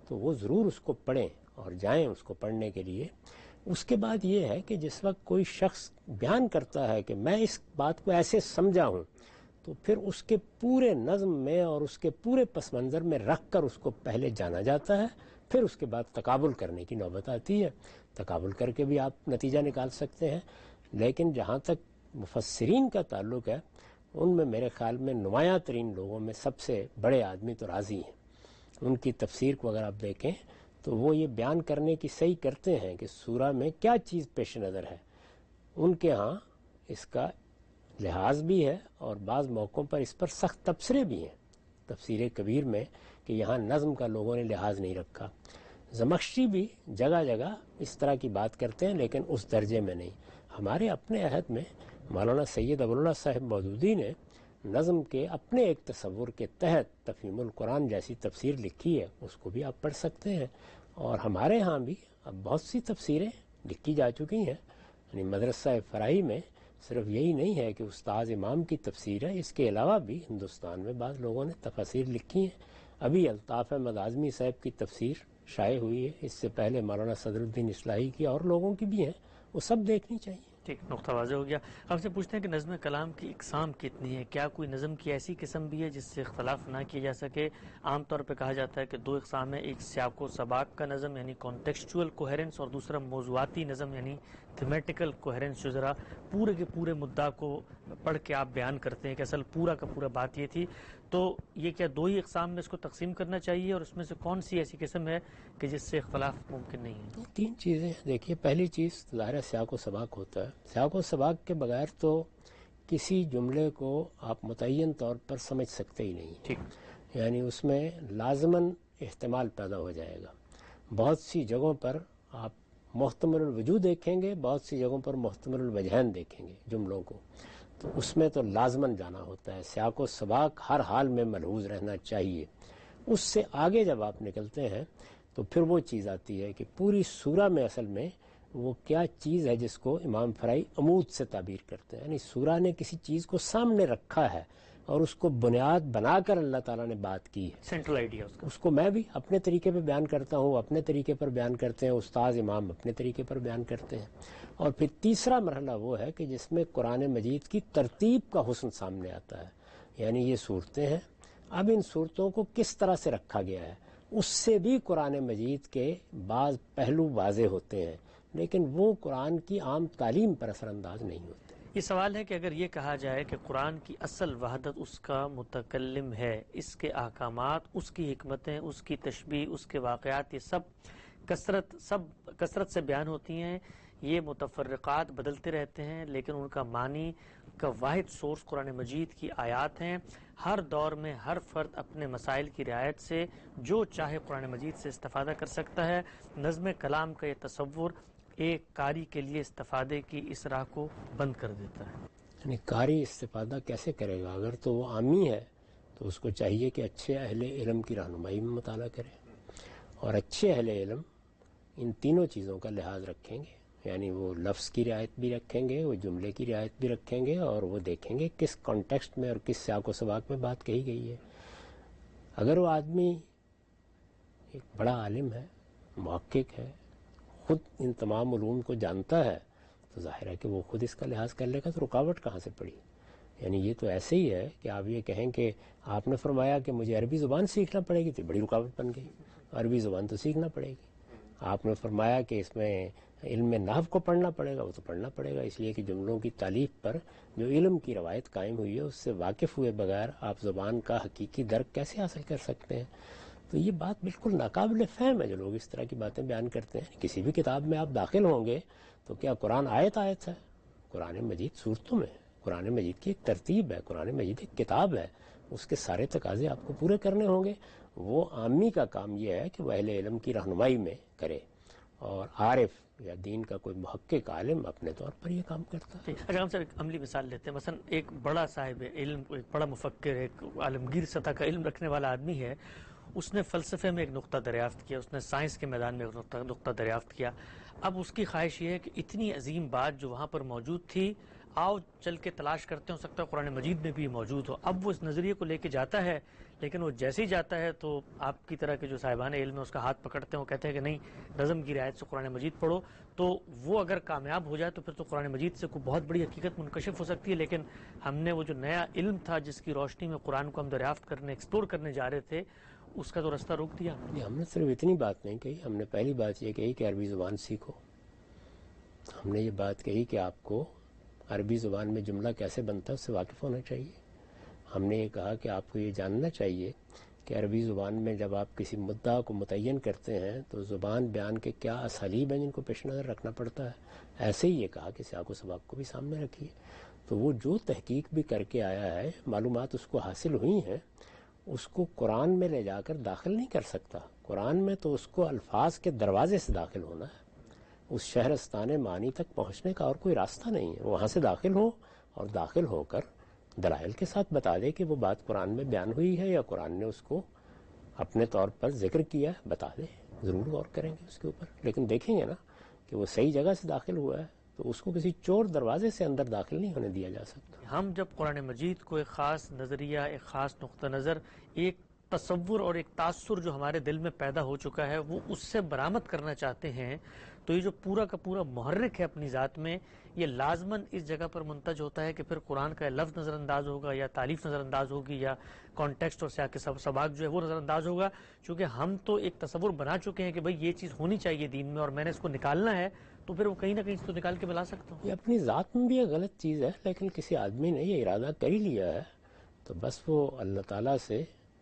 تو وہ ضرور اس کو پڑھیں اور جائیں اس کو پڑھنے کے لیے. اس کے بعد یہ ہے کہ جس وقت کوئی شخص بیان کرتا ہے کہ میں اس بات کو ایسے سمجھا ہوں، تو پھر اس کے پورے نظم میں اور اس کے پورے پس منظر میں رکھ کر اس کو پہلے جانا جاتا ہے، پھر اس کے بعد تقابل کرنے کی نوبت آتی ہے. تقابل کر کے بھی آپ نتیجہ نکال سکتے ہیں. لیکن جہاں تک مفسرین کا تعلق ہے، ان میں میرے خیال میں نمایاں ترین لوگوں میں سب سے بڑے آدمی تو رازی ہیں. ان کی تفسیر کو اگر آپ دیکھیں تو وہ یہ بیان کرنے کی صحیح کرتے ہیں کہ سورہ میں کیا چیز پیش نظر ہے. ان کے ہاں اس کا لحاظ بھی ہے اور بعض موقعوں پر اس پر سخت تبصرے بھی ہیں تفسیر کبیر میں کہ یہاں نظم کا لوگوں نے لحاظ نہیں رکھا. زمخشری بھی جگہ جگہ اس طرح کی بات کرتے ہیں لیکن اس درجے میں نہیں. ہمارے اپنے عہد میں مولانا سید ابواللہ صاحب مودودی نے نظم کے اپنے ایک تصور کے تحت تفہیم القرآن جیسی تفسیر لکھی ہے، اس کو بھی آپ پڑھ سکتے ہیں. اور ہمارے ہاں بھی اب بہت سی تفسیریں لکھی جا چکی ہیں. یعنی مدرسہ فرائی میں صرف یہی نہیں ہے کہ استاذ امام کی تفسیر ہے، اس کے علاوہ بھی ہندوستان میں بعض لوگوں نے تفاسیر لکھی ہیں. ابھی الطاف احمد اعظمی صاحب کی تفسیر شائع ہوئی ہے، اس سے پہلے مولانا صدر الدین اصلاحی کی اور لوگوں کی بھی ہیں، وہ سب دیکھنی چاہیے. ٹھیک، نقطہ واضح ہو گیا. آپ سے پوچھتے ہیں کہ نظم کلام کی اقسام کتنی ہے؟ کیا کوئی نظم کی ایسی قسم بھی ہے جس سے اختلاف نہ کیا جا سکے؟ عام طور پہ کہا جاتا ہے کہ دو اقسام ہیں، ایک سیاق و سباق کا نظم یعنی کانٹیکسچول کوہرنس، اور دوسرا موضوعاتی نظم یعنی تھیمیٹیکل کوہرنس، جو ذرا پورے کے پورے مدعا کو پڑھ کے آپ بیان کرتے ہیں کہ اصل پورا کا پورا بات یہ تھی. تو یہ کیا دو ہی اقسام میں اس کو تقسیم کرنا چاہیے، اور اس میں سے کون سی ایسی قسم ہے کہ جس سے اختلاف ممکن نہیں ہے؟ تین چیزیں دیکھیے. پہلی چیز ظاہر ہے سیاق و سباق ہوتا ہے. سیاق و سباق کے بغیر تو کسی جملے کو آپ متعین طور پر سمجھ سکتے ہی نہیں. ٹھیک، یعنی اس میں لازماً احتمال پیدا ہو جائے گا. بہت سی جگہوں پر آپ محتمل الوجوہ دیکھیں گے، بہت سی جگہوں پر محتمل الوجہین دیکھیں گے جملوں کو، تو اس میں تو لازماً جانا ہوتا ہے. سیاق و سباق ہر حال میں ملحوظ رہنا چاہیے. اس سے آگے جب آپ نکلتے ہیں تو پھر وہ چیز آتی ہے کہ پوری سورہ میں اصل میں وہ کیا چیز ہے جس کو امام فرائی عمود سے تعبیر کرتے ہیں. یعنی سورہ نے کسی چیز کو سامنے رکھا ہے اور اس کو بنیاد بنا کر اللہ تعالیٰ نے بات کی ہے. سینٹرل آئیڈیا اس کو میں بھی اپنے طریقے پہ بیان کرتا ہوں، اپنے طریقے پر بیان کرتے ہیں استاذ امام اپنے طریقے پر بیان کرتے ہیں. اور پھر تیسرا مرحلہ وہ ہے کہ جس میں قرآن مجید کی ترتیب کا حسن سامنے آتا ہے. یعنی یہ صورتیں ہیں، اب ان صورتوں کو کس طرح سے رکھا گیا ہے، اس سے بھی قرآن مجید کے بعض پہلو واضح ہوتے ہیں، لیکن وہ قرآن کی عام تعلیم پر اثر انداز نہیں ہوتے. یہ سوال ہے کہ اگر یہ کہا جائے کہ قرآن کی اصل وحدت اس کا متکلم ہے، اس کے احکامات، اس کی حکمتیں، اس کی تشبیہ، اس کے واقعات، یہ سب کثرت سے بیان ہوتی ہیں. یہ متفرقات بدلتے رہتے ہیں لیکن ان کا معنی کا واحد سورس قرآن مجید کی آیات ہیں. ہر دور میں ہر فرد اپنے مسائل کی رعایت سے جو چاہے قرآن مجید سے استفادہ کر سکتا ہے. نظم کلام کا یہ تصور ایک قاری کے لیے استفادے کی اس راہ کو بند کر دیتا ہے. یعنی قاری استفادہ کیسے کرے گا؟ اگر تو وہ عامی ہے تو اس کو چاہیے کہ اچھے اہل علم کی رہنمائی میں مطالعہ کرے، اور اچھے اہل علم ان تینوں چیزوں کا لحاظ رکھیں گے. یعنی وہ لفظ کی رعایت بھی رکھیں گے، وہ جملے کی رعایت بھی رکھیں گے، اور وہ دیکھیں گے کس کانٹیکسٹ میں اور کس سیاق و سباق میں بات کہی گئی ہے. اگر وہ آدمی ایک بڑا عالم ہے، محقق ہے، خود ان تمام علوم کو جانتا ہے، تو ظاہر ہے کہ وہ خود اس کا لحاظ کر لے گا، تو رکاوٹ کہاں سے پڑی؟ یعنی یہ تو ایسے ہی ہے کہ آپ یہ کہیں کہ آپ نے فرمایا کہ مجھے عربی زبان سیکھنا پڑے گی، تو بڑی رکاوٹ بن گئی. عربی زبان تو سیکھنا پڑے گی. آپ نے فرمایا کہ اس میں علم نحو کو پڑھنا پڑے گا، وہ تو پڑھنا پڑے گا، اس لیے کہ جملوں کی تالیف پر جو علم کی روایت قائم ہوئی ہے اس سے واقف ہوئے بغیر آپ زبان کا حقیقی درک کیسے حاصل کر سکتے ہیں؟ تو یہ بات بالکل ناقابل فہم ہے جو لوگ اس طرح کی باتیں بیان کرتے ہیں. کسی بھی کتاب میں آپ داخل ہوں گے تو کیا قرآن آیت ہے؟ قرآن مجید صورتوں میں، قرآن مجید کی ایک ترتیب ہے، قرآن مجید ایک کتاب ہے، اس کے سارے تقاضے آپ کو پورے کرنے ہوں گے. وہ عامی کا کام یہ ہے کہ وہ اہل علم کی رہنمائی میں کرے، اور عارف یا دین کا کوئی محقق عالم اپنے طور پر یہ کام کرتا ہے. اچھا، ہم سر ایک عملی مثال لیتے ہیں. مثلا ایک بڑا صاحب علم، ایک بڑا مفکر، ایک عالمگیر سطح کا علم رکھنے والا آدمی ہے. اس نے فلسفے میں ایک نقطہ دریافت کیا، اس نے سائنس کے میدان میں ایک نقطہ دریافت کیا. اب اس کی خواہش یہ ہے کہ اتنی عظیم بات جو وہاں پر موجود تھی آؤ چل کے تلاش کرتے ہو سکتا ہے قرآن مجید میں بھی موجود ہو. اب وہ اس نظریے کو لے کے جاتا ہے، لیکن وہ جیسے ہی جاتا ہے تو آپ کی طرح کے جو صاحبان علم ہیں اس کا ہاتھ پکڑتے ہیں، وہ کہتے ہیں کہ نہیں، نظم کی رعایت سے قرآن مجید پڑھو. تو وہ اگر کامیاب ہو جائے تو پھر تو قرآن مجید سے کوئی بہت بڑی حقیقت منکشف ہو سکتی ہے. لیکن ہم نے وہ جو نیا علم تھا جس کی روشنی میں قرآن کو ہم دریافت کرنے، ایکسپلور کرنے جا رہے تھے، اس کا تو راستہ روک دیا. ہم نے صرف اتنی بات نہیں کہی، ہم نے پہلی بات یہ کہی کہ عربی زبان سیکھو. ہم نے یہ بات کہی کہ آپ کو عربی زبان میں جملہ کیسے بنتا ہے اس سے واقف ہونا چاہیے. ہم نے یہ کہا کہ آپ کو یہ جاننا چاہیے کہ عربی زبان میں جب آپ کسی مدعا کو متعین کرتے ہیں تو زبان بیان کے کیا اسالیب ہیں جن کو پیش نظر رکھنا پڑتا ہے. ایسے ہی یہ کہا کہ سیاق و سباق کو بھی سامنے رکھیے. تو وہ جو تحقیق بھی کر کے آیا ہے، معلومات اس کو حاصل ہوئی ہیں، اس کو قرآن میں لے جا کر داخل نہیں کر سکتا. قرآن میں تو اس کو الفاظ کے دروازے سے داخل ہونا ہے. اس شہرستان معانی تک پہنچنے کا اور کوئی راستہ نہیں ہے. وہاں سے داخل ہو اور داخل ہو کر دلائل کے ساتھ بتا دے کہ وہ بات قرآن میں بیان ہوئی ہے یا قرآن نے اس کو اپنے طور پر ذکر کیا ہے، بتا دے. ضرور غور کریں گے اس کے اوپر، لیکن دیکھیں گے نا کہ وہ صحیح جگہ سے داخل ہوا ہے تو اس کو کسی چور دروازے سے اندر داخل نہیں ہونے دیا جا سکتا. ہم جب قرآن مجید کو ایک خاص نظریہ، ایک خاص نقطہ نظر، ایک تصور اور ایک تاثر جو ہمارے دل میں پیدا ہو چکا ہے وہ اس سے برآمد کرنا چاہتے ہیں، تو یہ جو پورا کا پورا محرک ہے اپنی ذات میں، یہ لازماً اس جگہ پر منتج ہوتا ہے کہ پھر قرآن کا لفظ نظر انداز ہوگا یا تالیف نظر انداز ہوگی یا کانٹیکسٹ اور سیاق سباق جو ہے وہ نظر انداز ہوگا. چونکہ ہم تو ایک تصور بنا چکے ہیں کہ بھئی یہ چیز ہونی چاہیے دین میں اور میں نے اس کو نکالنا ہے، تو پھر وہ کہیں نہ کہیں تو نکال کے ملا سکتا ہوں. یہ اپنی ذات میں بھی ایک غلط چیز ہے، لیکن کسی آدمی نے یہ ارادہ کر ہی لیا ہے تو بس وہ اللہ تعالیٰ سے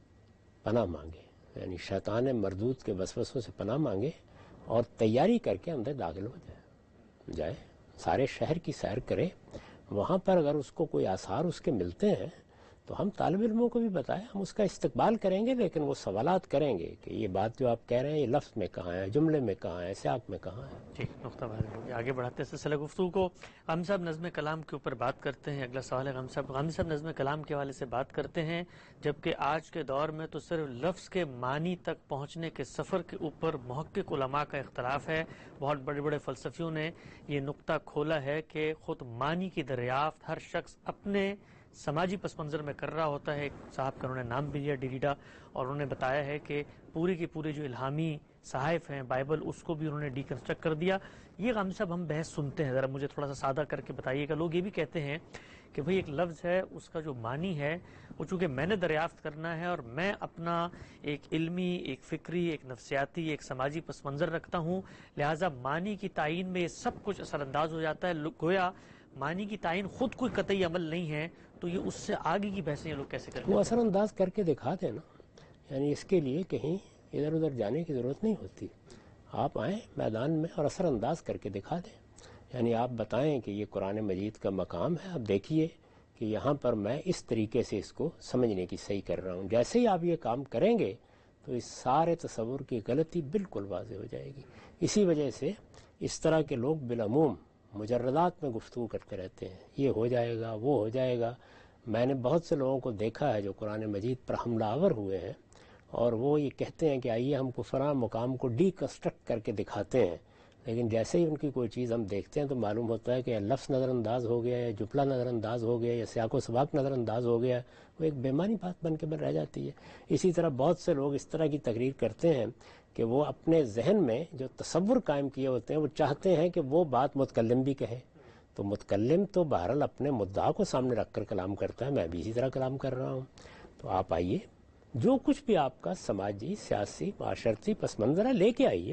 پناہ مانگے، یعنی شیطان مردود کے وسوسوں سے پناہ مانگے اور تیاری کر کے اندر داخل ہو جائے. سارے شہر کی سیر کرے. وہاں پر اگر اس کو کوئی آثار اس کے ملتے ہیں تو ہم طالب علموں کو بھی بتائیں، ہم اس کا استقبال کریں گے، لیکن وہ سوالات کریں گے کہ یہ بات جو آپ کہہ رہے ہیں یہ لفظ میں کہاں ہے، جملے میں کہاں ہے، سیاق میں کہاں ہے. ٹھیک، نقطہ واضح ہو گیا. آگے بڑھاتے ہیں سلسلہ گفتگو کو. غازی صاحب نظم کلام کے اوپر بات کرتے ہیں. اگلا سوال ہے غازی صاحب نظم کلام کے حوالے سے بات کرتے ہیں، جبکہ آج کے دور میں تو صرف لفظ کے معنی تک پہنچنے کے سفر کے اوپر محقق علماء کا اختلاف ہے. بہت بڑے بڑے فلسفیوں نے یہ نقطہ کھولا ہے کہ خود معنی کی دریافت ہر شخص اپنے سماجی پس منظر میں کر رہا ہوتا ہے. ایک صاحب کا انہوں نے نام بھی لیا، ڈیریڈا، اور انہوں نے بتایا ہے کہ پوری کی پوری جو الہامی صحائف ہیں، بائبل، اس کو بھی انہوں نے ڈی کنسٹرکٹ کر دیا. یہ غازی صاحب ہم بحث سنتے ہیں، ذرا مجھے تھوڑا سا سادہ کر کے بتائیے گا. لوگ یہ بھی کہتے ہیں کہ بھئی ایک لفظ ہے، اس کا جو معنی ہے وہ چونکہ میں نے دریافت کرنا ہے اور میں اپنا ایک علمی، ایک فکری، ایک نفسیاتی، ایک سماجی پس منظر رکھتا ہوں، لہٰذا معنی کی تعین میں یہ سب کچھ اثر انداز ہو جاتا ہے. گویا معنی کی تعین خود کوئی قطعی عمل نہیں ہے، تو یہ اس سے آگے کی بحثیں یہ لوگ کیسے کرتے ہیں؟ وہ اثر انداز کر کے دکھا دیں نا، یعنی اس کے لیے کہیں ادھر ادھر جانے کی ضرورت نہیں ہوتی. آپ آئیں میدان میں اور اثر انداز کر کے دکھا دیں. یعنی آپ بتائیں کہ یہ قرآن مجید کا مقام ہے، اب دیکھیے کہ یہاں پر میں اس طریقے سے اس کو سمجھنے کی صحیح کر رہا ہوں. جیسے ہی آپ یہ کام کریں گے تو اس سارے تصور کی غلطی بالکل واضح ہو جائے گی. اسی وجہ سے اس طرح کے لوگ بالعموم مجردات میں گفتگو کرتے رہتے ہیں، یہ ہو جائے گا، وہ ہو جائے گا. میں نے بہت سے لوگوں کو دیکھا ہے جو قرآن مجید پر حملہ آور ہوئے ہیں اور وہ یہ کہتے ہیں کہ آئیے ہم کو فلاں مقام کو ڈی کنسٹرکٹ کر کے دکھاتے ہیں، لیکن جیسے ہی ان کی کوئی چیز ہم دیکھتے ہیں تو معلوم ہوتا ہے کہ یا لفظ نظر انداز ہو گیا، یا جملہ نظر انداز ہو گیا، یا سیاق و سباق نظر انداز ہو گیا. وہ ایک بے معنی بات بن کے رہ جاتی ہے. اسی طرح بہت سے لوگ اس طرح کی تقریر کرتے ہیں کہ وہ اپنے ذہن میں جو تصور قائم کیے ہوتے ہیں وہ چاہتے ہیں کہ وہ بات متکلم بھی کہے. تو متکلم تو بہرحال اپنے مدعا کو سامنے رکھ کر کلام کرتا ہے، میں بھی اسی طرح کلام کر رہا ہوں. تو آپ آئیے، جو کچھ بھی آپ کا سماجی، سیاسی، معاشرتی پس منظر ہے لے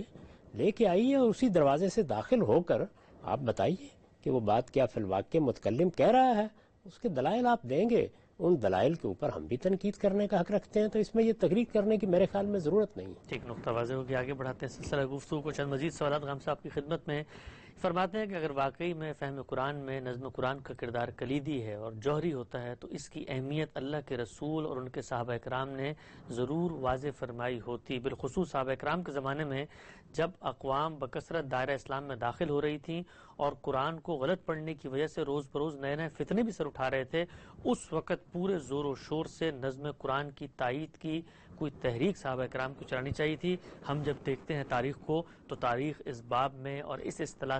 کے آئیے اور اسی دروازے سے داخل ہو کر آپ بتائیے کہ وہ بات کیا فی الواقع متکلم کہہ رہا ہے. اس کے دلائل آپ دیں گے، ان دلائل کے اوپر ہم بھی تنقید کرنے کا حق رکھتے ہیں. تو اس میں یہ تقریر کرنے کی میرے خیال میں ضرورت نہیں. ٹھیک، نقطہ واضح ہو گیا. آگے بڑھاتے ہیں سلسلہ گفتگو کو. چند مزید سوالات غازی صاحب کی خدمت میں. فرماتے ہیں کہ اگر واقعی میں فہم قرآن میں نظم قرآن کا کردار کلیدی ہے اور جوہری ہوتا ہے تو اس کی اہمیت اللہ کے رسول اور ان کے صحابہ کرام نے ضرور واضح فرمائی ہوتی. بالخصوص صحابہ کرام کے زمانے میں جب اقوام بکثرت دائرہ اسلام میں داخل ہو رہی تھیں اور قرآن کو غلط پڑھنے کی وجہ سے روز بروز نئے نئے فتنے بھی سر اٹھا رہے تھے، اس وقت پورے زور و شور سے نظم قرآن کی تائید کی کوئی تحریک صحابہ کرام کو چلانی چاہیے تھی. ہم جب دیکھتے ہیں تاریخ کو تو تاریخ اس باب میں اور اس اصطلاح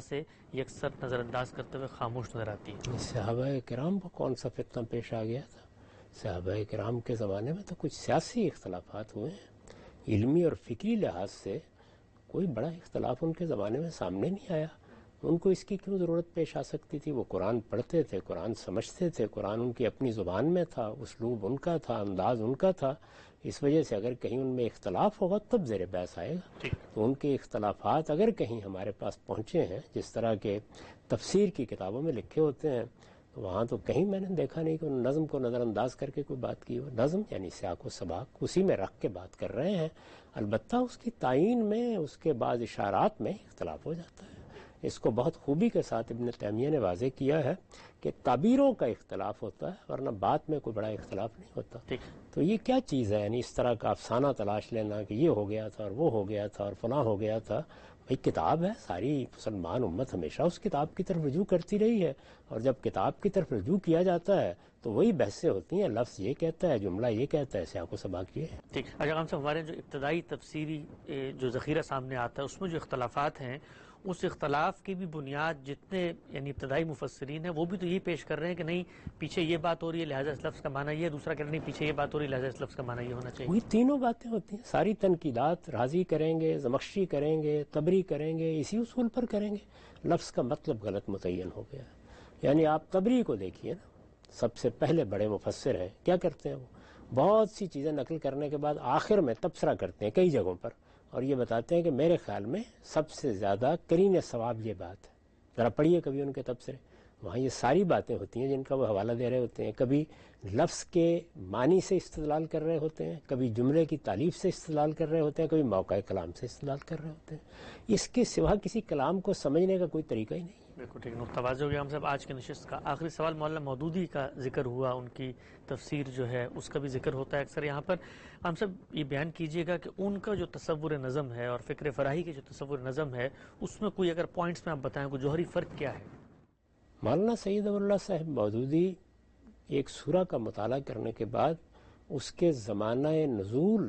سے یہ اکثر نظر انداز کرتے ہوئے خاموش نظر آتی ہے. صحابہ کرام کو کون سا فتنہ پیش آ گیا تھا؟ صحابہ کرام کے زمانے میں تو کچھ سیاسی اختلافات ہوئے ہیں، علمی اور فکری لحاظ سے کوئی بڑا اختلاف ان کے زمانے میں سامنے نہیں آیا. ان کو اس کی کیوں ضرورت پیش آ سکتی تھی؟ وہ قرآن پڑھتے تھے، قرآن سمجھتے تھے، قرآن ان کی اپنی زبان میں تھا، اسلوب ان کا تھا، انداز ان کا تھا. اس وجہ سے اگر کہیں ان میں اختلاف ہوگا تب زیر بحث آئے گا. تو ان کے اختلافات اگر کہیں ہمارے پاس پہنچے ہیں، جس طرح کے تفسیر کی کتابوں میں لکھے ہوتے ہیں، تو وہاں تو کہیں میں نے دیکھا نہیں کہ ان نظم کو نظر انداز کر کے کوئی بات کی ہو. نظم یعنی سیاق و سباق اسی میں رکھ کے بات کر رہے ہیں. البتہ اس کی تعین میں، اس کے بعض اشارات میں اختلاف ہو جاتا ہے. اس کو بہت خوبی کے ساتھ ابن تیمیہ نے واضح کیا ہے کہ تعبیروں کا اختلاف ہوتا ہے ورنہ بات میں کوئی بڑا اختلاف نہیں ہوتا. تو یہ کیا چیز ہے؟ یعنی اس طرح کا افسانہ تلاش لینا کہ یہ ہو گیا تھا اور وہ ہو گیا تھا اور فلاں ہو گیا تھا. بھئی کتاب ہے، ساری مسلمان امت ہمیشہ اس کتاب کی طرف رجوع کرتی رہی ہے، اور جب کتاب کی طرف رجوع کیا جاتا ہے تو وہی بحثیں ہوتی ہیں. لفظ یہ کہتا ہے، جملہ یہ کہتا ہے، سیاق و سباق یہ ہے. ٹھیک. اچھا خان صاحب، ہمارے جو ابتدائی تفسیری جو ذخیرہ سامنے آتا ہے اس میں جو اختلافات ہیں، اس اختلاف کی بھی بنیاد جتنے یعنی ابتدائی مفسرین ہیں وہ بھی تو یہ پیش کر رہے ہیں کہ نہیں پیچھے یہ بات ہو رہی ہے لہٰذا اس لفظ کا معنی یہ ہے، دوسرا کہہ رہے ہیں پیچھے یہ بات ہو رہی ہے لہٰذا اس لفظ کا معنی یہ ہونا چاہیے. وہی تینوں باتیں ہوتی ہیں. ساری تنقیدات رازی کریں گے، زمخشری کریں گے، طبری کریں گے، اسی اصول پر کریں گے. لفظ کا مطلب غلط متعین ہو گیا ہے. یعنی آپ طبری کو دیکھیے نا، سب سے پہلے بڑے مفسر ہیں، کیا کرتے ہیں وہ؟ بہت سی چیزیں نقل کرنے کے بعد آخر میں تبصرہ کرتے ہیں کئی جگہوں پر، اور یہ بتاتے ہیں کہ میرے خیال میں سب سے زیادہ قرین ثواب یہ بات ہے. ذرا پڑھیے کبھی ان کے تبصرے، وہاں یہ ساری باتیں ہوتی ہیں جن کا وہ حوالہ دے رہے ہوتے ہیں. کبھی لفظ کے معنی سے استدلال کر رہے ہوتے ہیں، کبھی جملے کی تعلیف سے استدلال کر رہے ہوتے ہیں، کبھی موقع کلام سے استدلال کر رہے ہوتے ہیں. اس کے سوا کسی کلام کو سمجھنے کا کوئی طریقہ ہی نہیں. بالکل ٹھیک. نقطہ واضح ہو گیا. ہم صاحب آج کے نشست کا آخری سوال، مولانا مودودی کا ذکر ہوا، ان کی تفسیر جو ہے اس کا بھی ذکر ہوتا ہے اکثر یہاں پر. ہم سب یہ بیان کیجئے گا کہ ان کا جو تصور نظم ہے اور فکر فراہی کی جو تصور نظم ہے اس میں کوئی اگر پوائنٹس میں آپ بتائیں کوئی جوہری فرق کیا ہے؟ مولانا سید اللہ صاحب مودودی ایک سورہ کا مطالعہ کرنے کے بعد اس کے زمانہ نزول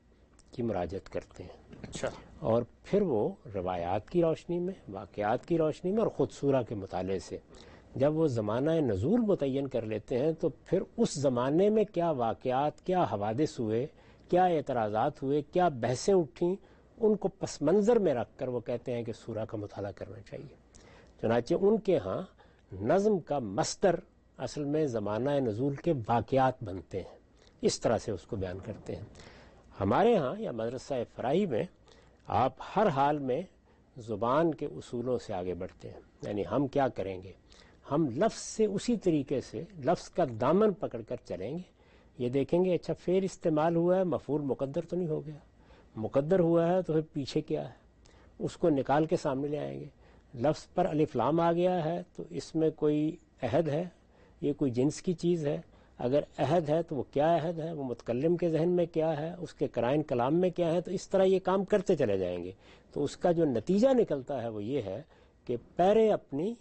کی مراجعت کرتے ہیں. اچھا. اور پھر وہ روایات کی روشنی میں، واقعات کی روشنی میں اور خود سورہ کے مطالعے سے جب وہ زمانہ نزول متعین کر لیتے ہیں تو پھر اس زمانے میں کیا واقعات، کیا حوادث ہوئے، کیا اعتراضات ہوئے، کیا بحثیں اٹھیں، ان کو پس منظر میں رکھ کر وہ کہتے ہیں کہ سورہ کا مطالعہ کرنا چاہیے. چنانچہ ان کے ہاں نظم کا مصدر اصل میں زمانہ نزول کے واقعات بنتے ہیں. اس طرح سے اس کو بیان کرتے ہیں. ہمارے ہاں یا مدرسہ فراہی میں آپ ہر حال میں زبان کے اصولوں سے آگے بڑھتے ہیں. یعنی ہم کیا کریں گے؟ ہم لفظ سے اسی طریقے سے لفظ کا دامن پکڑ کر چلیں گے. یہ دیکھیں گے اچھا فعل استعمال ہوا ہے، مفعول مقدر تو نہیں ہو گیا؟ مقدر ہوا ہے تو پھر پیچھے کیا ہے؟ اس کو نکال کے سامنے لے آئیں گے. لفظ پر الف لام آ گیا ہے تو اس میں کوئی عہد ہے، یہ کوئی جنس کی چیز ہے. اگر عہد ہے تو وہ کیا عہد ہے، وہ متکلم کے ذہن میں کیا ہے، اس کے قرائن کلام میں کیا ہے. تو اس طرح یہ کام کرتے چلے جائیں گے تو اس کا جو نتیجہ نکلتا ہے وہ یہ ہے کہ پیرے اپنی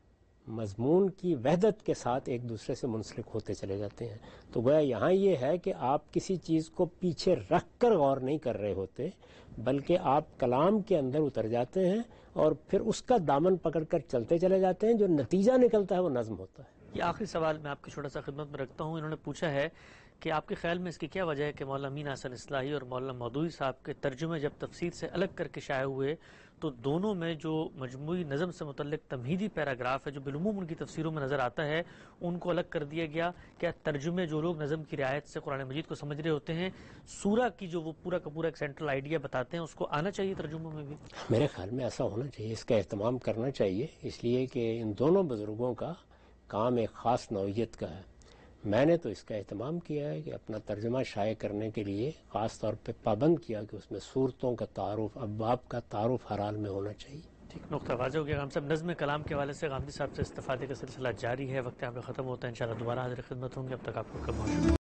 مضمون کی وحدت کے ساتھ ایک دوسرے سے منسلک ہوتے چلے جاتے ہیں. تو گویا یہاں یہ ہے کہ آپ کسی چیز کو پیچھے رکھ کر غور نہیں کر رہے ہوتے بلکہ آپ کلام کے اندر اتر جاتے ہیں اور پھر اس کا دامن پکڑ کر چلتے چلے جاتے ہیں. جو نتیجہ نکلتا ہے وہ نظم ہوتا ہے. یہ آخری سوال میں آپ کی چھوٹا سا خدمت میں رکھتا ہوں. انہوں نے پوچھا ہے کہ آپ کے خیال میں اس کی کیا وجہ ہے کہ مولانا امین احسن اصلاحی اور مولانا مودودی صاحب کے ترجمے جب تفسیر سے الگ کر کے شائع ہوئے تو دونوں میں جو مجموعی نظم سے متعلق تمہیدی پیراگراف ہے جو بالعموم ان کی تفسیروں میں نظر آتا ہے ان کو الگ کر دیا گیا؟ کیا ترجمے جو لوگ نظم کی رعایت سے قرآن مجید کو سمجھ رہے ہوتے ہیں سورہ کی جو وہ پورا کا پورا ایک سینٹرل آئیڈیا بتاتے ہیں اس کو آنا چاہیے ترجموں میں بھی؟ میرے خیال میں ایسا ہونا چاہیے، اس کا اہتمام کرنا چاہیے، اس لیے کہ ان دونوں بزرگوں کا کام ایک خاص نوعیت کا ہے. میں نے تو اس کا اہتمام کیا ہے کہ اپنا ترجمہ شائع کرنے کے لیے خاص طور پہ پابند کیا کہ اس میں صورتوں کا تعارف، ابواب کا تعارف ہر حال میں ہونا چاہیے. ٹھیک. نقطہ واضح ہو گیا. ہم سب نظم کلام کے حوالے سے غامدی صاحب سے استفادے کا سلسلہ جاری ہے. وقت یہاں پہ ختم ہوتا ہے. انشاءاللہ دوبارہ حاضر خدمت ہوں گے. اب تک آپ کو